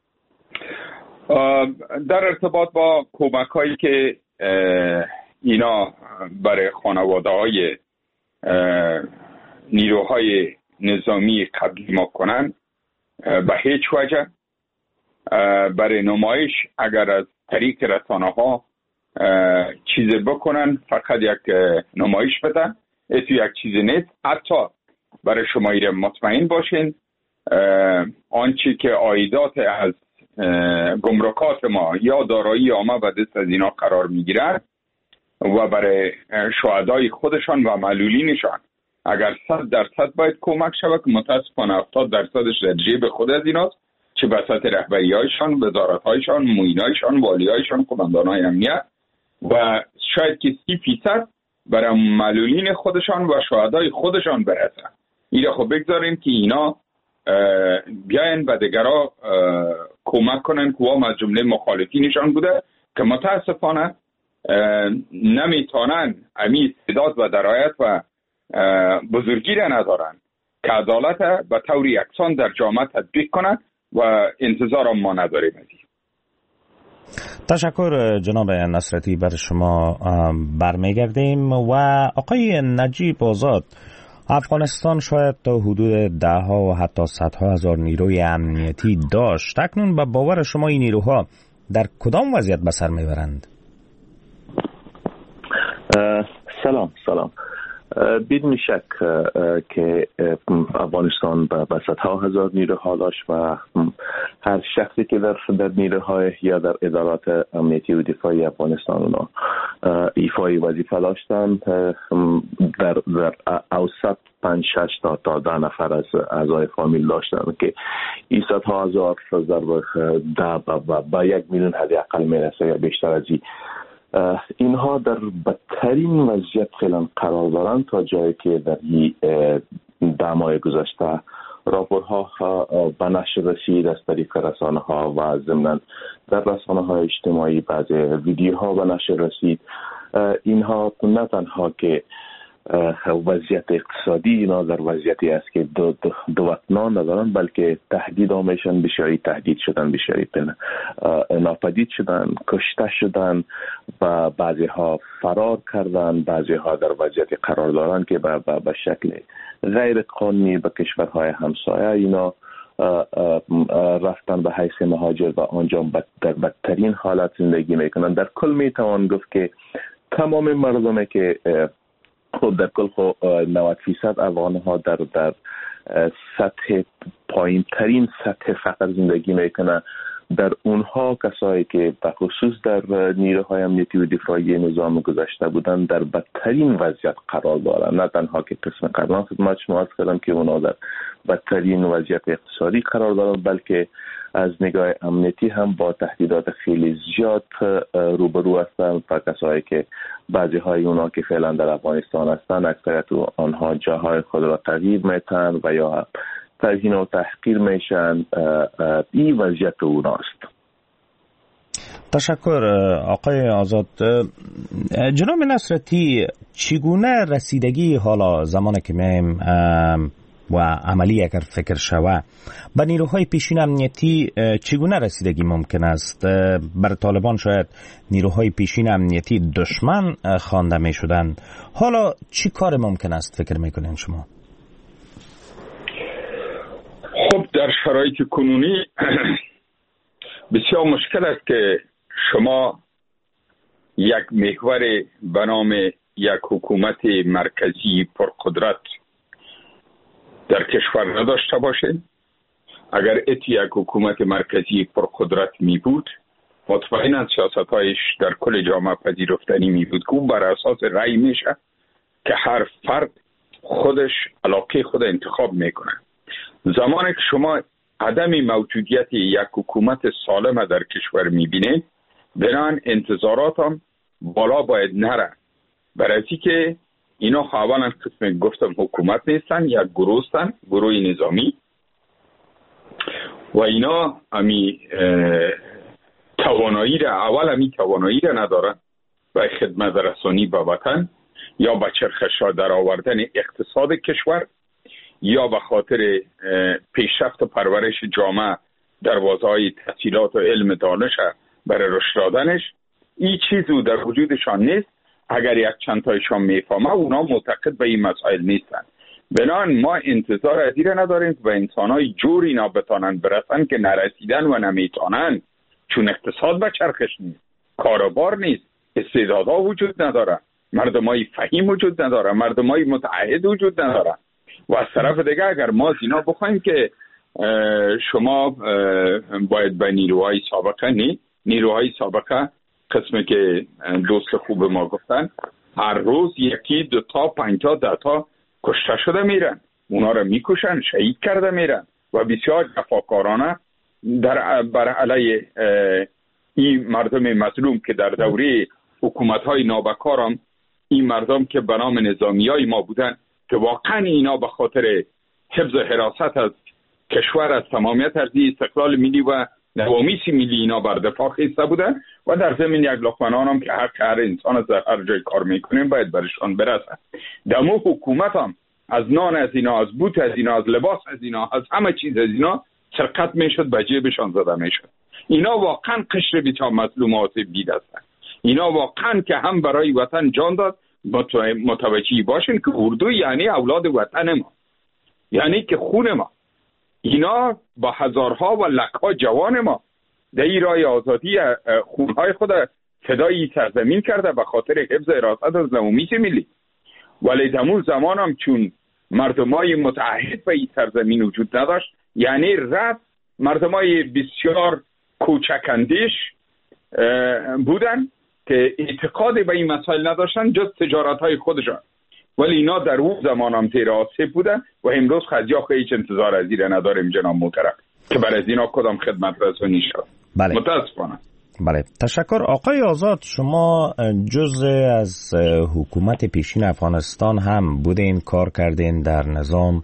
در ارتباط با کمک هایی که اینا برای خانواده های نیروهای نظامی قبلی ما کنن به هیچ وجه. برای نمایش اگر از طریق رسانه ها چیز بکنن فقط یک نمایش بدن، اتو یک چیز نیست. حتی برای شما ایره مطمئن باشین آنچه که عایدات از گمرکات ما یا دارایی عامه به دست از اینا قرار میگیرن و برای شهدای خودشان و معلولینشان اگر صد درصد باید کمک شود که متاسفانه هفتاد درصدش در جیب خود از ایناست، چه بساط رهبری هایشان، وزارت هایشان، معین هایشان، والی هایشان، قماندان های امنیت و شاید که سی فیصد برای معلولین خودشان و شهدای خودشان برسه. اینا خب بگذاریم که اینا بیاین به دیگرها کمک کنن که هم از جمله مخالفینشان بوده که متاسفانه نمیتونن امی استعداد و درایت و بزرگی را ندارن که عدالت به طور یکسان در جامعه تطبیق کنند و انتظار ما نداریم. تشکر جناب نصرتی، بر شما برمیگردیم. و آقای نجیب آزاد، افغانستان شاید تا حدود ده ها و حتی صدها هزار نیروی امنیتی داشت. اکنون به باور شما این نیروها در کدام وضعیت به سر میبرند؟ سلام سلام. بدون شک که افغانستان به صدها هزار نیروها داشت و هر شخصی که در در نیروهای یا در ادارات امنیتی و دفاعی افغانستان اونا ایفای وظیفه داشتن، در در اوسط پنج شش تا تا ده نفر از اعضای فامیل داشتن که این صدها هزار ضرب ده به یک میلیون حداقل میرسه یا بیشتر از این. اینها در بدترین وضعیت فعلا قرار دارند تا جایی که در این ده ماه گذشته راپورها به نشر رسید از طریق رسانه ها و ضمن در رسانه های اجتماعی بعضی ویدیوها به نشر رسید. اینها نه تنها که وضعیت اقتصادی اینا در وضعیتی است که دو, دو, دو وطنان ندارن، بلکه تهدید آمیشن بسیاری تهدید شدن، بسیاری ناپدید شدن، کشته شدن و بعضی ها فرار کردن، بعضی ها در وضعیتی قرار دارن که به, به, به شکل غیر قانونی به کشورهای همسایه اینا رفتن به حیث مهاجر و آنجا در بدترین حالت زندگی میکنن. در کل میتوان گفت که تمام مردمی که خب در کل خب نود فیصد افغان ها در در سطح پایین ترین سطح فقر زندگی میکنن. در اونها کسایی که به خصوص در نیروهای امنیتی و دفاعی نظام گذشته بودن در بدترین وضعیت قرار دارن. نه تنها که قسم قبلا خدمت شما عرض کردم که اونا در بدترین وضعیت اقتصادی قرار دارن، بلکه از نگاه امنیتی هم با تهدیدات خیلی زیاد روبرو هستن. و کسایی که بعضی های اونا که فعلا در افغانستان هستن اکثریت آنها جاهای خود را تغییر میتن و یا توهین و تحقیر میشن. این وضعیت اوناست. تشکر آقای آزاد. جناب نصرتی، چگونه رسیدگی حالا زمانی که میم و عملی اگر فکر شوه به نیروهای پیشین امنیتی چگونه رسیدگی ممکن است؟ بر طالبان شاید نیروهای پیشین امنیتی دشمن خوانده می شدن. حالا چی کار ممکن است فکر میکنین شما؟ خب در شرایط کنونی بسیار مشکل است که شما یک محور به نام یک حکومت مرکزی پرقدرت در کشور نداشته باشه. اگر اتی یک حکومت مرکزی پرقدرت می بود مطمئنا سیاست‌هایش در کل جامعه پذیرفتنی می بود که اون بر اساس رأی میشه که هر فرد خودش علاقه خود انتخاب میکنه. زمانی که شما عدم موجودیت یک حکومت سالم در کشور میبینید بنان انتظارات هم بالا باید نره، برای که اینا اولا قسم گفتم حکومت نیستن، یک گروه هستن، گروه نظامی و اینا امی توانایی را اول امی توانایی را ندارن و خدمت رسانی به وطن یا به چرخش در آوردن اقتصاد کشور یا به خاطر پیشرفت و پرورش جامعه در حوزه‌های تحصیلات و علم دانش برای رشد دادنش. این چیزی در وجودشان نیست. اگر یک چند تایشان میفهمه اونا معتقد به این مسائل نیستن. بنان ما انتظار از این نداریم که به انسان‌های جور اینا بتانن برسن که نرسیدن و نمیتانن، چون اقتصاد به چرخش نیست، کاروبار نیست، استعدادها وجود نداره، مردمای فهیم وجود نداره، مردمای متعهد وجود نداره. و از طرف دیگه اگر ما از اینا بخوایم که شما باید به نیروهای سابقه نی نیروهای سابقه قسمی که دوست خوب ما گفتن هر روز یکی دو تا پنج تا ده تا کشته شده میرن، اونا رو میکشن، شهید کرده میرن و بسیار جفاکارانه در بر علیه این مردم مظلوم که در دوره حکومت‌های نابکار هم این مردم که به نام نظامیای ما بودن که واقعا اینا به خاطر حفظ حراست از کشور، از تمامیت ارضی استقلال ملی و نوامیس ملی اینا بر دفاع خیسته بودن و در زمین یک لقمه نان هم که هر هر انسان از هر جای کار میکنیم باید برشان برسه. دمو حکومت هم از نان از اینا، از بوت از اینا، از لباس از اینا، از همه چیز از اینا سرقت میشد، به جیبشان زده میشد. اینا واقعا قشر بسیار مظلومات بید هستند. اینا واقعا که هم برای وطن جان داد. متوجه باشین که اردو یعنی اولاد وطن ما، یعنی که خون ما. اینا با هزارها و لکها جوان ما در این راه آزادی خونهای خود فدای سرزمین کرده به خاطر حفظ حراست از نوامیس ملی. ولی دمون زمان هم چون مردمای متعهد به این سرزمین وجود نداشت، یعنی رفت مردمای بسیار کوچکندیش بودن که اعتقاد به این مسائل نداشتن جز تجارت های خودشان، ولی اینا در اون زمان هم زیر آسیب بودن و امروز خدیاخ هیچ انتظار از این نداریم جناب محترم که بر از اینا کدام خدمت رسانی شد. بله. متاسفانه. بله، تشکر. آقای آزاد، شما جزء از حکومت پیشین افغانستان هم بودین، کار کردین در نظام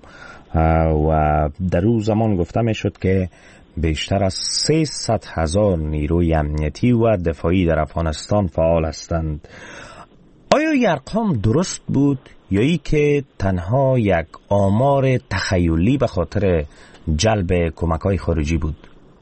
و در اون زمان گفته می شد که بیشتر از سیصد هزار نیروی امنیتی و دفاعی در افغانستان فعال هستند. آیا این ارقام درست بود یا ای که تنها یک آمار تخیلی به خاطر جلب کمک‌های خارجی بود؟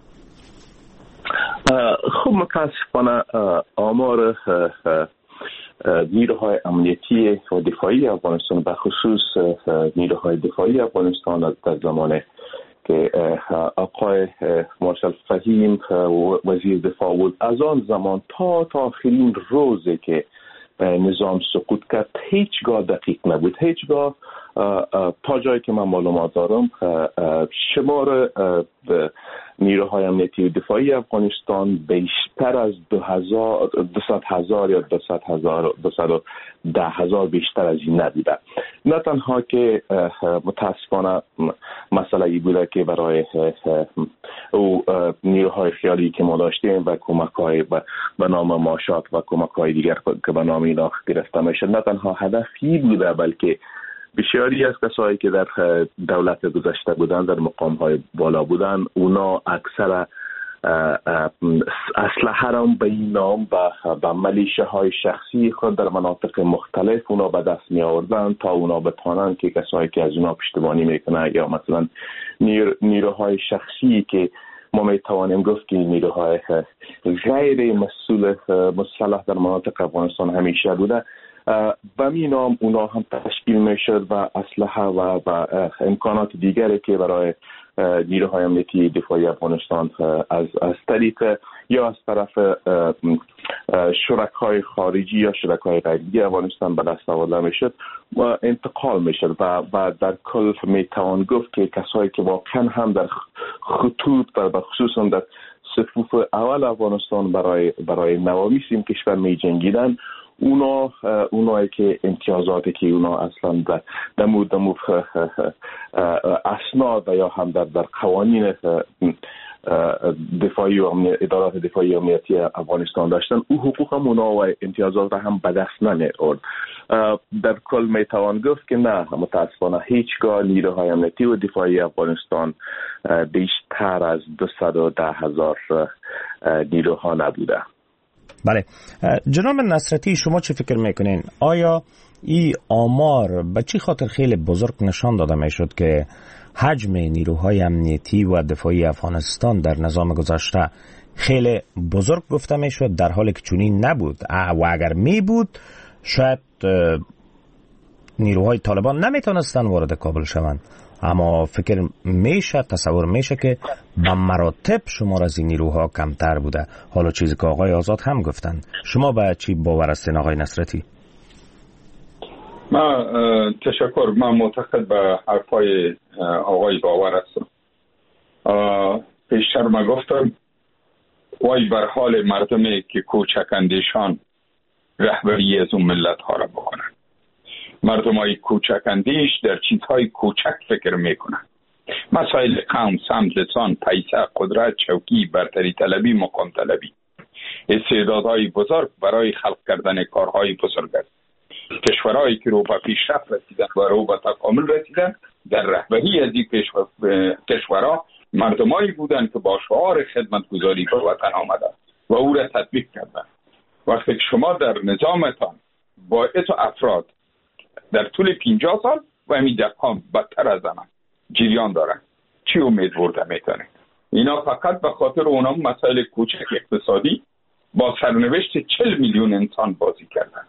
خب متاسفانه آمار نیروهای امنیتی و دفاعی افغانستان، به خصوص نیروهای دفاعی افغانستان در زمان که آقای مارشال فهیم وزیر دفاع بود، از آن زمان تا تا آخرین روزی که نظام سقوط کرد هیچگاه دقیق نبود. هیچگاه تا جایی که من معلومات دارم شمار نیروهای امنیتی و دفاعی افغانستان بیشتر از دو هزار دویست هزار یا دویست هزار دویست و ده هزار بیشتر از این نبوده. نه تنها که متاسفانه مسئله ای بوده که برای او نیروهای خیالی که ما داشتیم و کمک‌های به نام ماشات و کمک‌های دیگر که به نام اینا گرفته میشد، نه تنها هدفی بوده بلکه بسیاری از کسایی که در دولت گذشته بودن، در مقام‌های بالا بودن، اونا اکثر اسلحه را به این نام به ملیشه های شخصی خود در مناطق مختلف اونا به دست می آوردن تا اونا بتوانند که کسایی که از اونا پشتیبانی میکنه یا مثلا نیر، نیروهای شخصی که ما می توانیم گفت که نیروهای غیر مسئول مسلح در مناطق افغانستان همیشه بوده، به می نام اونا هم تشکیل می شد و اسلحه و, و امکانات دیگری که برای نیروهای امنیتی دفاعی افغانستان از از طریق یا از طرف شرکای خارجی یا شرکای غیری افغانستان به دست آورده میشد و انتقال میشد و و در کل میتوان گفت که کسایی که واقعا هم در خطوط و خصوصا در صفوف اول افغانستان برای برای نوامیس این کشور می جنگیدن، اونا اونایی که امتیازاتی که اونا اصلا در دمو دمو اسناد یا هم در در قوانین دفاعی و ادارات دفاعی امنیتی افغانستان داشتن، او حقوق هم اونا و امتیازات را هم به دست نمی آورد. در کل می توان گفت که نه، متاسفانه هیچگاه نیروهای امنیتی و دفاعی افغانستان بیشتر از دویست و ده هزار نیروها نبوده. بله، جناب نصرتی، شما چه فکر میکنین؟ آیا این آمار به چی خاطر خیلی بزرگ نشان داده میشد که حجم نیروهای امنیتی و دفاعی افغانستان در نظام گذشته خیلی بزرگ گفته میشد، در حالی که چنین نبود و اگر می بود شاید نیروهای طالبان نمیتونستن وارد کابل شوند، اما فکر میشه، تصور میشه که به مراتب شمار از این نیروها کمتر بوده. حالا چیزی که آقای آزاد هم گفتن، شما به چی باور هستین آقای نصرتی؟ ما تشکر. من معتقد به حرفای آقای باور هستم. پیشتر ما گفتم وای بر حال مردمی که کوچک اندیشان رهبری از اون ملت ها را بکنن. مردم های کوچک اندیش در چیزهای کوچک فکر میکنن. مسائل قوم، سمت، لسان، پیسه، قدرت، چوکی، برتری طلبی، مقام طلبی، استعدادهای بزرگ برای خلق کردن کارهای بزرگ است. کشورهایی که رو به پیشرفت رسیدن و رو به تکامل رسیدن، در رهبری از این کشورها مردمایی بودند که با شعار خدمتگزاری به وطن آمدند و او را تطبیق کردند. وقتی شما در نظامتان با اتو افراد در طول پنجاه سال و همین دقیقا بدتر از همه جریان دارن، چی امید برده میتونه؟ اینا فقط به خاطر اونا مسائل کوچک اقتصادی با سرنوشت چهل میلیون انسان بازی کردن.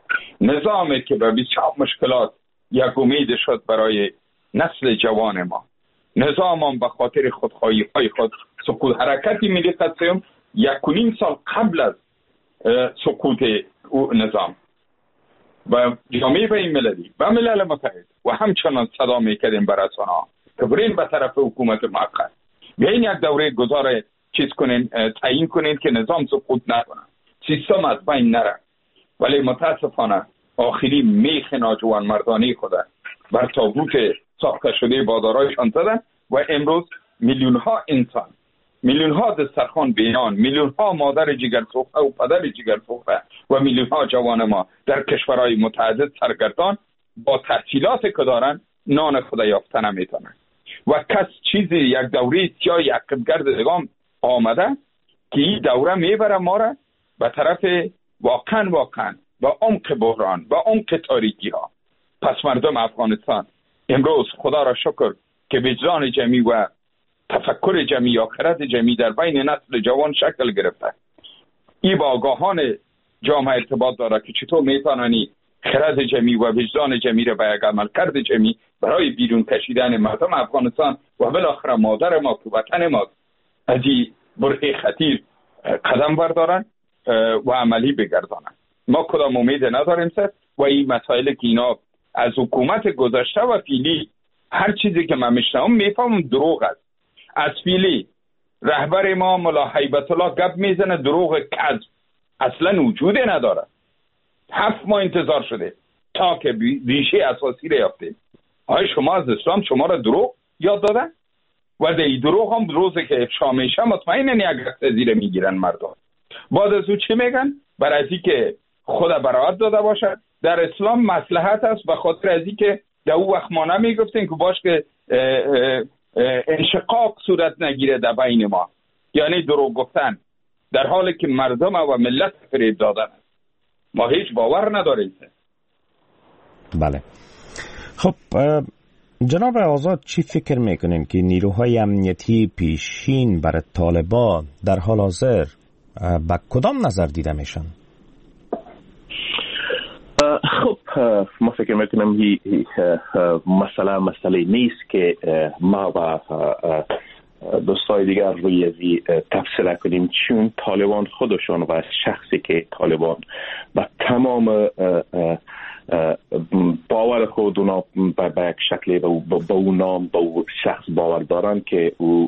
نظامی که به بسیار مشکلات یک امید شد برای نسل جوان ما، نظام به خاطر خودخواهی های خود سقوط حرکتی ملی قدسیون یک و نیم سال قبل از سقوط نظام و جامعه بین المللی و ملل متحد و همچنان صدا میکردیم بر رسانه ها که برین به طرف حکومت موقت، بیاین یک دوره گذار چیز کنین، تعیین کنین که نظام سقوط نکنه، سیستم از بین نره. ولی متاسفانه آخری میخ ناجوان مردانی خود بر تابوت ساخته شده بازارایشان زدن و امروز میلیون ها انسان، میلیون ها دسترخوان بینان، میلیون ها مادر جگر سوخته و پدر جگر سوخته و میلیون ها جوان ما در کشورهای متعدد سرگردان با تحصیلات که دارن نان خود یافته نمیتونن. و کس چیزی یک دوره سیاه عقبگرد نظام آمده که این دوره میبره ما را به طرف واقعا واقعا با عمق بحران، با عمق تاریکی ها. پس مردم افغانستان امروز خدا را شکر که وجدان جمعی و تفکر جمعی یا خرد جمعی در بین نسل جوان شکل گرفته. این با آگاهان جامعه ارتباط داره که چطور میتونانی خرد جمعی و وجدان جمعی را به یک عملکرد جمعی برای بیرون کشیدن مردم افغانستان و بالاخره مادر ما که وطن ما از این برهه خطیر قدم بردارن و عملی بگردانن. ما کدام امید نداریم سر و این مسائل که اینا از حکومت گذشته و فعلی هر چیزی که من میشنم میفهمم دروغ است. از فعلی رهبر ما ملا هیبت الله گپ میزنه دروغ کذب اصلا وجود نداره. هفت ماه انتظار شده تا که ریشه اساسی را یافتیم. آیا شما از اسلام شما را دروغ یاد دادن؟ و در این دروغ هم روزی که افشا میشه مطمئنن یک رقصه میگیرن مردم. بعد از او چی میگن؟ برای از که خود براعت داده باشد در اسلام مصلحت است، به خاطر از که در او وقت ما نمیگفتیم که باش که انشقاق صورت نگیره در بین ما، یعنی دروغ گفتن در حالی که مردم و ملت فریب دادن. ما هیچ باور نداریم. بله. خب جناب آزاد چی فکر میکنین که نیروهای امنیتی پیشین برای طالبان در حال حاضر با کدام نظر دیده میشن؟ خب ما فکر میکنم هی مسئله مسئله نیست که ما و دوستای دیگر روی ازی تفسیر کنیم، چون طالبان خودشون و شخصی که طالبان با تمام باور خود اونا به یک شکلی به اون نام به اون شخص باور دارن که او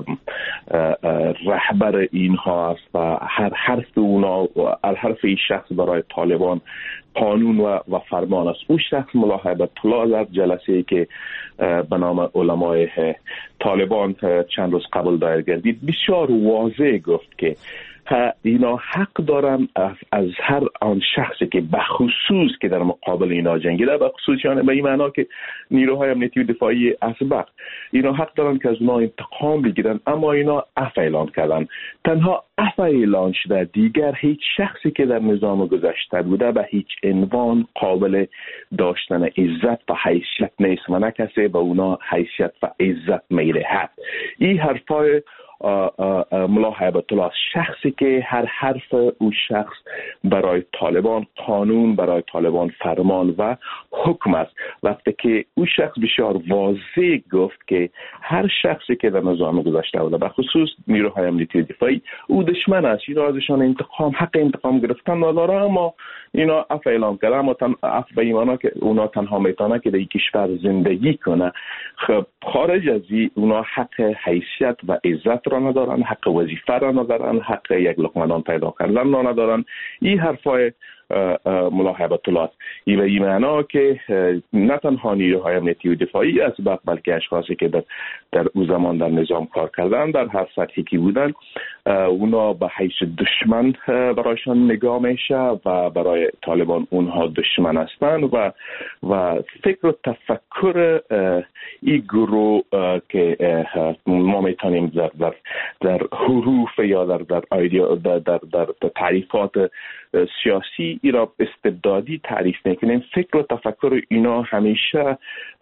رهبر اینها است و هر حرف اونا هر حرف این شخص برای طالبان قانون و, و فرمان است. او شخص ملا هیبت الله در جلسه‌ای که به نام علمای طالبان چند روز قبل دایر گردید بسیار واضح گفت که اینا حق دارن از, از هر آن شخصی که بخصوص که در مقابل اینا جنگیده، بخصوص یعنی به این معنا که نیروهای امنیتی و دفاعی اسبق، اینا حق دارن که از اونا انتقام بگیرن، اما اینا عفو اعلان کردن. تنها عفو اعلان شده، دیگر هیچ شخصی که در نظام گذشته بوده به هیچ عنوان قابل داشتن عزت و حیثیت نیست و نه کسی به اونا حیثیت و عزت میدهد. این حرفای ملا هیبت الله است، شخصی که هر حرف او شخص برای طالبان قانون، برای طالبان فرمان و حکم است. وقتی که او شخص بسیار واضح گفت که هر شخصی که در نظام گذشته بوده به خصوص نیروهای امنیتی دفاعی او دشمن است، اینا ازشان انتقام حق انتقام گرفتن نداره، اما اینا عفو اعلام کرده، اما تن عفو به ایمانا که اونا تنها میتونه که در این کشور زندگی کنه. خب خارج از این اونا حق حیثیت و عزت را ندارن، حق وظیفه را ندارن، حق یک لقمه نان پیدا کردن را ندارن. این حرفای ملا هیبت الله است. این به این معنا که نه تنها نیروهای امنیتی و دفاعی از بلکه اشخاصی که در در او زمان در نظام کار کردن در هر سطحی که بودن اونا به حیث دشمن برایشان نگاه میشه و برای طالبان اونها دشمن هستند و و فکر و تفکر این گروه که ما میتونیم در در در حروف یا در در ایدئو در در, در, در تعریفات سیاسی ای را استبدادی تعریف میکنیم، فکر و تفکر اینا همیشه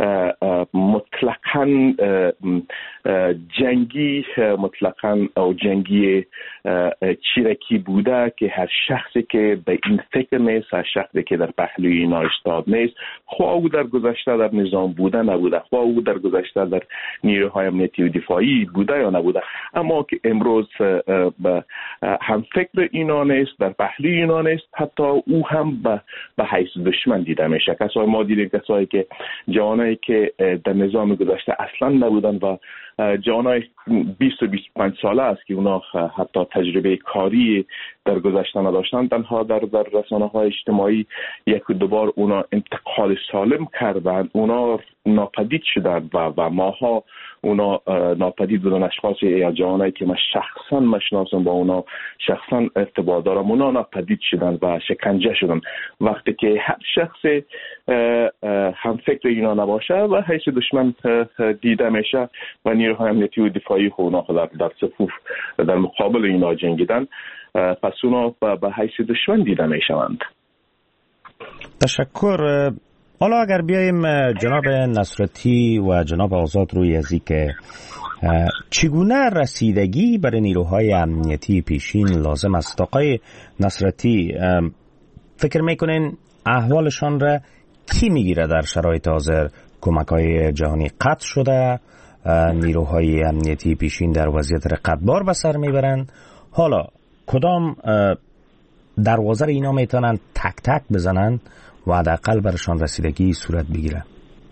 مطلقاً جنگی مطلقاً او جنگی چیرکی بوده که هر شخصی که به این فکر نیست، هر شخصی که در پهلوی اینا استاد نیست، خواه او در گذشته در نظام بوده نبوده، خواه او در گذشته در نیروهای امنیتی و دفاعی بوده یا نبوده، اما که امروز هم فکر اینا نیست، در پهلوی اینا نیست، حتی او هم به به حیث دشمن دیده میشه. کسایی ما دیدیم کسایی که جوانایی که در نظام گذشته اصلا نبودن و جوانای بیست و بیست و پنج ساله است که اونا حتی تجربه کاری در گذشته نداشتن، تنها در در رسانه‌های اجتماعی یک و دوبار اونا انتقال سالم کردن، اونا ناپدید شدن و و ماها اونا ناپدید بودن. اشخاصی یا جوانایی که من شخصا مشناسم با اونا شخصا ارتباط دارم، اونا ناپدید شدن و شکنجه شدن. وقتی که هر شخص هم فکر اینا نباشه و حیث دشمن دیده میشه و نیروهای امنیتی و دفاعی اونا در در صفوف در مقابل اینا جنگیدن، پس اونا به حیث دشمن دیده میشوند. تشکر. حالا اگر بیایم جناب نصرتی و جناب آزاد روی ازی که چگونه رسیدگی برای نیروهای امنیتی پیشین لازم است؟ آقای نصرتی فکر میکنین احوالشان را کی میگیره در شرایط حاضر؟ کمک‌های جهانی قطع شده، نیروهای امنیتی پیشین در وضعیت رقتبار به سر میبرند. حالا کدام دروازه اینا میتونن تک تک بزنن و حداقل برشان رسیدگی صورت بگیره؟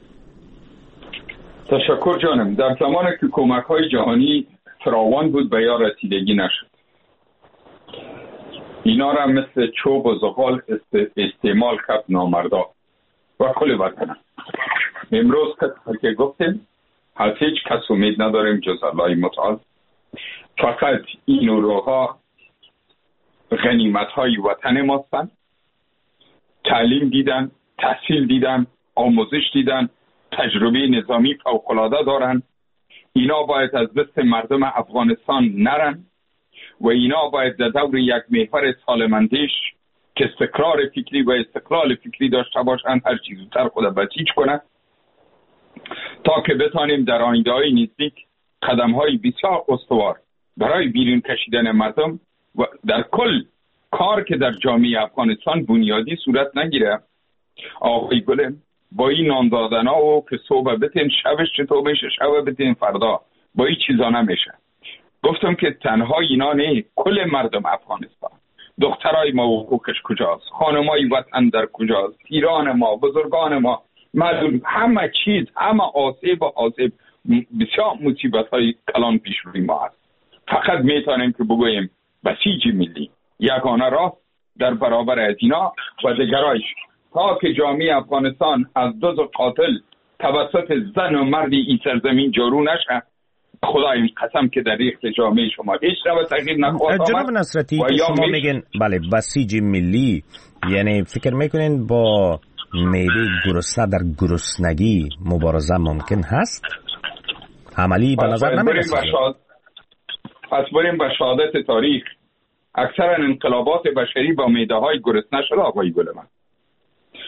تشکر جانم. در زمانی که کمک‌های جهانی فراوان بود به یا رسیدگی نشد، اینا را مثل چوب و زغال استعمال کرد نامردا و کل وطن. امروز که گفتیم از هیچ کس امید نداریم جز الله متعال. فقط این نیروها غنیمت‌های وطن ماستن، تعلیم دیدن، تحصیل دیدن، آموزش دیدن، تجربه نظامی فوق‌العاده دارن. اینا باید از دست مردم افغانستان نرن و اینا باید در دور یک محور سالمندیش که استقرار فکری و استقلال فکری داشته باشن هر چیز زودتر خود بسیج کنن تا که بتانیم در آینده‌های نزدیک قدم‌های بسیار استوار برای بیرون کشیدن مردم و در کل کار که در جامعه افغانستان بنیادی صورت نگیره. آقای گلم با این نام دادن ها و که صبح بتین شبش چطور بشه، شب بتین فردا، با این چیزا نمیشه. گفتم که تنها اینا نه، کل مردم افغانستان، دخترای ما حقوقش کجاست، خانمای وطن در کجاست، پیران ما، بزرگان ما، مردم، همه چیز، همه آسیب و آسیب، بسیار مصیبت های کلان پیش روی ما هست. فقط میتونیم که بگوییم بسیج ملی یگانه راه در برابر از اینا و دیگرایش تا که جامعه افغانستان از دزد و قاتل توسط زن و مردی این سرزمین جارو نشه. خدایم قسم که در ریخت جامعه شما هیچ رو تغییر نخواهد آمد. جناب نصرتی که شما میگن بله بسیج ملی، یعنی فکر میکنین با میوه گرسنه در گرسنگی مبارزه ممکن هست؟ عملی به نظر نمیرسه. پس بریم به شهادت تاریخ. اکثر انقلابات بشری با میده های گرسنه شده آقای گلمان.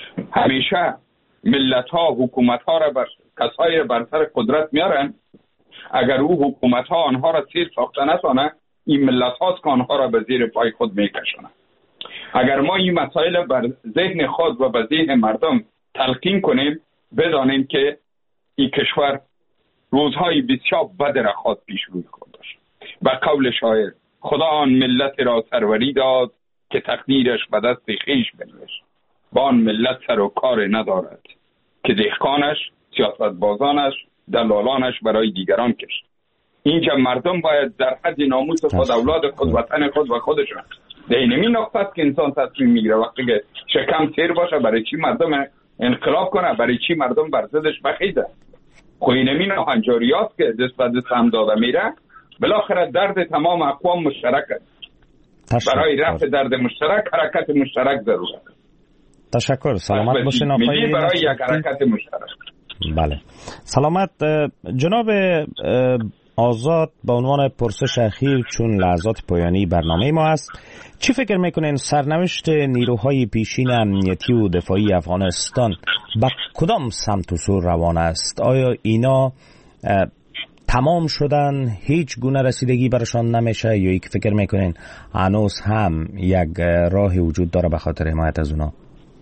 همیشه ملت ها حکومت ها را بر کسای بر سر قدرت میارن اگر او حکومت ها آنها را سیر ساخته نتانه، این ملت هاست که آنها را به زیر پای خود میکشانه. اگر ما این مسائل بر ذهن خود و به ذهن مردم تلقین کنیم، بدانیم که این کشور روزهای بسیار بد را خود پیش روی خود داشت. و قول شاعر: خدا آن ملت را سروری داد که تقدیرش به دست خویش بنوشت. با آن ملت سر و کار ندارد که دهقانش، سیاستبازانش، دلالانش برای دیگران کشت. اینجا مردم باید در حد ناموس خود، اولاد خود، وطن خود و خودشان در اینمی نقطه است که انسان تصمیم میگیره. وقتی که شکم سیر باشه، برای چی مردم انقلاب کنه؟ برای چی مردم بر ضدش بخیزه؟ خو اینمی ناهنجاریاست که دست به دست هم داده میره. بالاخره درد تمام اقوام مشترک است. برای رفع درد مشترک حرکت مشترک ضرورت است. تشکر. سلامت باشین آقای برای یک حرکت مشترک. بله سلامت. جناب آزاد، به عنوان پرسش اخیر چون لحظات پایانی برنامه ما است، چی فکر میکنین سرنوشت نیروهای پیشین امنیتی و دفاعی افغانستان به کدام سمت و سو روان است؟ آیا اینا تمام شدن، هیچ گونه رسیدگی برشان نمیشه، یا یک فکر میکنین هنوز هم یک راهی وجود داره به خاطر حمایت از اونا؟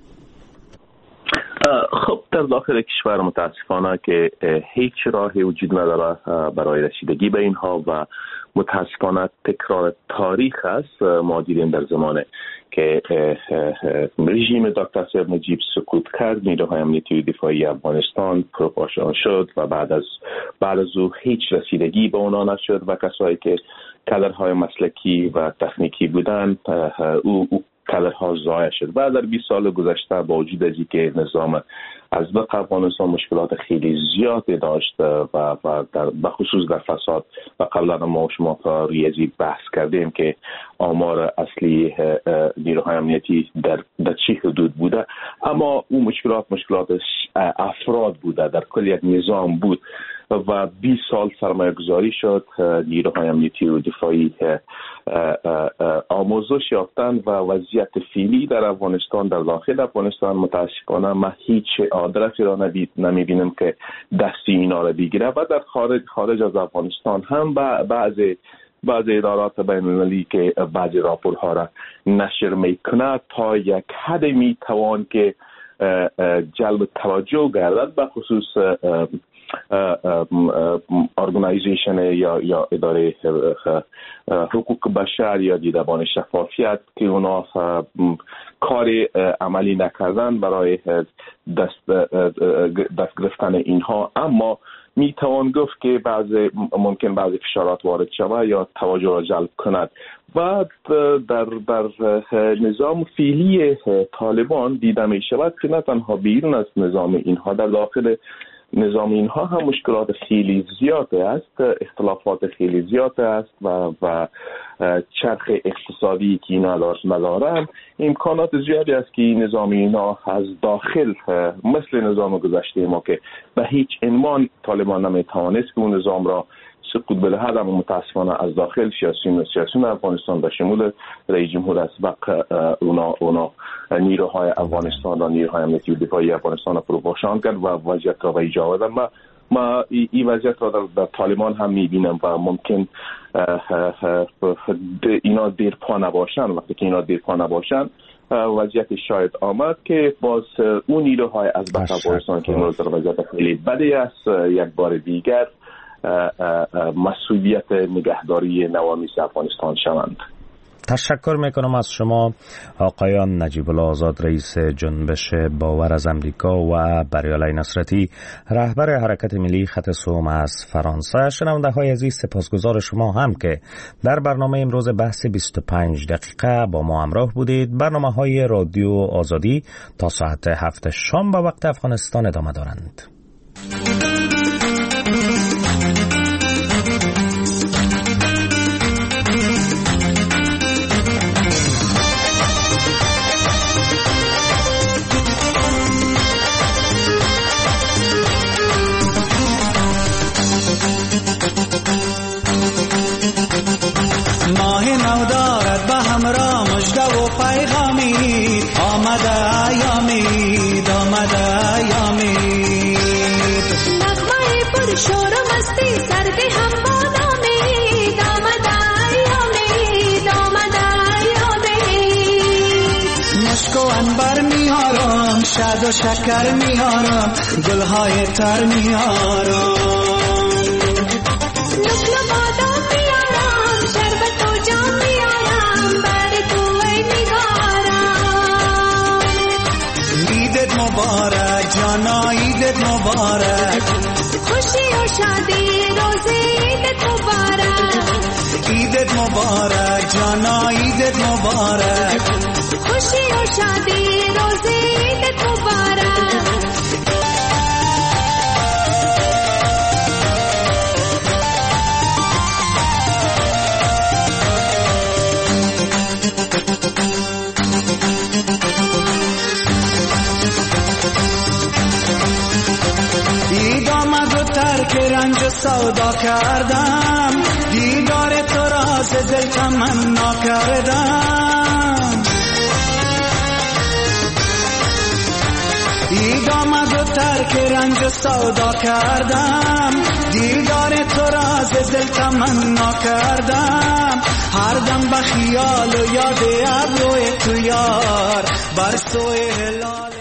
خب در داخل کشور متاسفانه که هیچ راهی وجود نداره برای رسیدگی به اینها و متاسفانه تکرار تاریخ است. ما دیدیم در زمانه که رژیم دکتر صاحب نجیب سقوط کرد، نیروهای امنیتی و دفاعی افغانستان پروپاشان شد و بعد از بعد از او هیچ رسیدگی به اونا نشد و کسایی که کادرهای مسلکی و تکنیکی بودند او, او کادرها ضایع شد. و در بیست سال گذشته با وجود از اینکه نظام از بق افغانستان مشکلات خیلی زیادی داشت و, و در بخصوص در فساد و قبلا ما شما تا ریاضی بحث کردیم که آمار اصلی نیروهای امنیتی در, در چه حدود بوده، اما اون مشکلات مشکلات افراد بوده، در کل یک نظام بود و بیست سال سرمایه گذاری شد. نیروهای امنیتی و دفاعی آموزش یافتن و وضعیت فعلی در افغانستان، در داخل افغانستان متاسفانه ما هیچ آدرسی را نمیبینیم که دستی اینا را بگیره و در خارج خارج از افغانستان هم بعضی بعضی ادارات بین‌المللی که بعضی راپورها را نشر میکنه تا یک حد میتوان که جلب توجه گردد به خصوص ارگانایزیشن یا یا اداره حقوق بشر یا دیدبان شفافیت که اونا کار عملی نکردن برای دست دست گرفتن اینها. اما می توان گفت که بعضی ممکن بعضی فشارات وارد شود یا توجه را جلب کند و در در نظام فعلی طالبان دیده می شود که نه تنها بیرون از نظام اینها، در داخل نظام اینها هم مشکلات خیلی زیاده است، اختلافات خیلی زیاده است و و چرخ اقتصادی که اینا ندارن، امکانات زیادی است که نظام اینا از داخل مثل نظام گذشته ما که به هیچ عنوان طالبان نمیتوانست که اون نظام را سقوط بده، اما متاسفانه از داخل سیاسیون سیاسیون افغانستان به شمول رئیس جمهور اسبق اونا اونا نیروهای افغانستان و نیروهای امنیتی و دفاعی افغانستان را پروپاشان کرد و وضعیت را به ایجا آوردن. ما ما این وضعیت را در, در طالبان هم میبینم و ممکن اینا دیر پا نباشن. وقتی که اینا دیر پا نباشن وضعیت شاید آمد که باز اون نیروهای از بق افغانستان که امروز در وضعیت خیلی بدی است یک بار دیگر مسئولیت نگهداری نوامیس افغانستان شوند. تشکر میکنم از شما آقایان نجیب الله آزاد رئیس جنبش باور از امریکا و بریالای نصرتی رهبر حرکت ملی خط سوم از فرانسه. شنونده های عزیز سپاسگزار شما هم که در برنامه امروز بحث بیست و پنج دقیقه با ما همراه بودید. برنامه های رادیو آزادی تا ساعت هفت شام به وقت افغانستان ادامه دارند. ماه نو دارد به همراه مژده و پیغامی، آمده ایامی آمده ایامی شهد و شکر میارم، گلهای تر میارم، نقل و بادام میارم، شربت و جام میارم، بر تو ای نگارم. عیدت مبارک جانا، عیدت مبارک، خوشی و شادی روز عیدت مبارک. عیدت مبارک جانا، عیدت مبارک، خوشی و شادی روز عیدت مبارک. عید آمد و ترک رنج و سودا کردم، دیدار تو را ز دل تمنا کردم. عید آمد و ترک رنج و سودا کردم، دیدار تو را ز دل تمنا کردم. هر دم به خیال و یاد ابروی تو یار، بر سوی هلال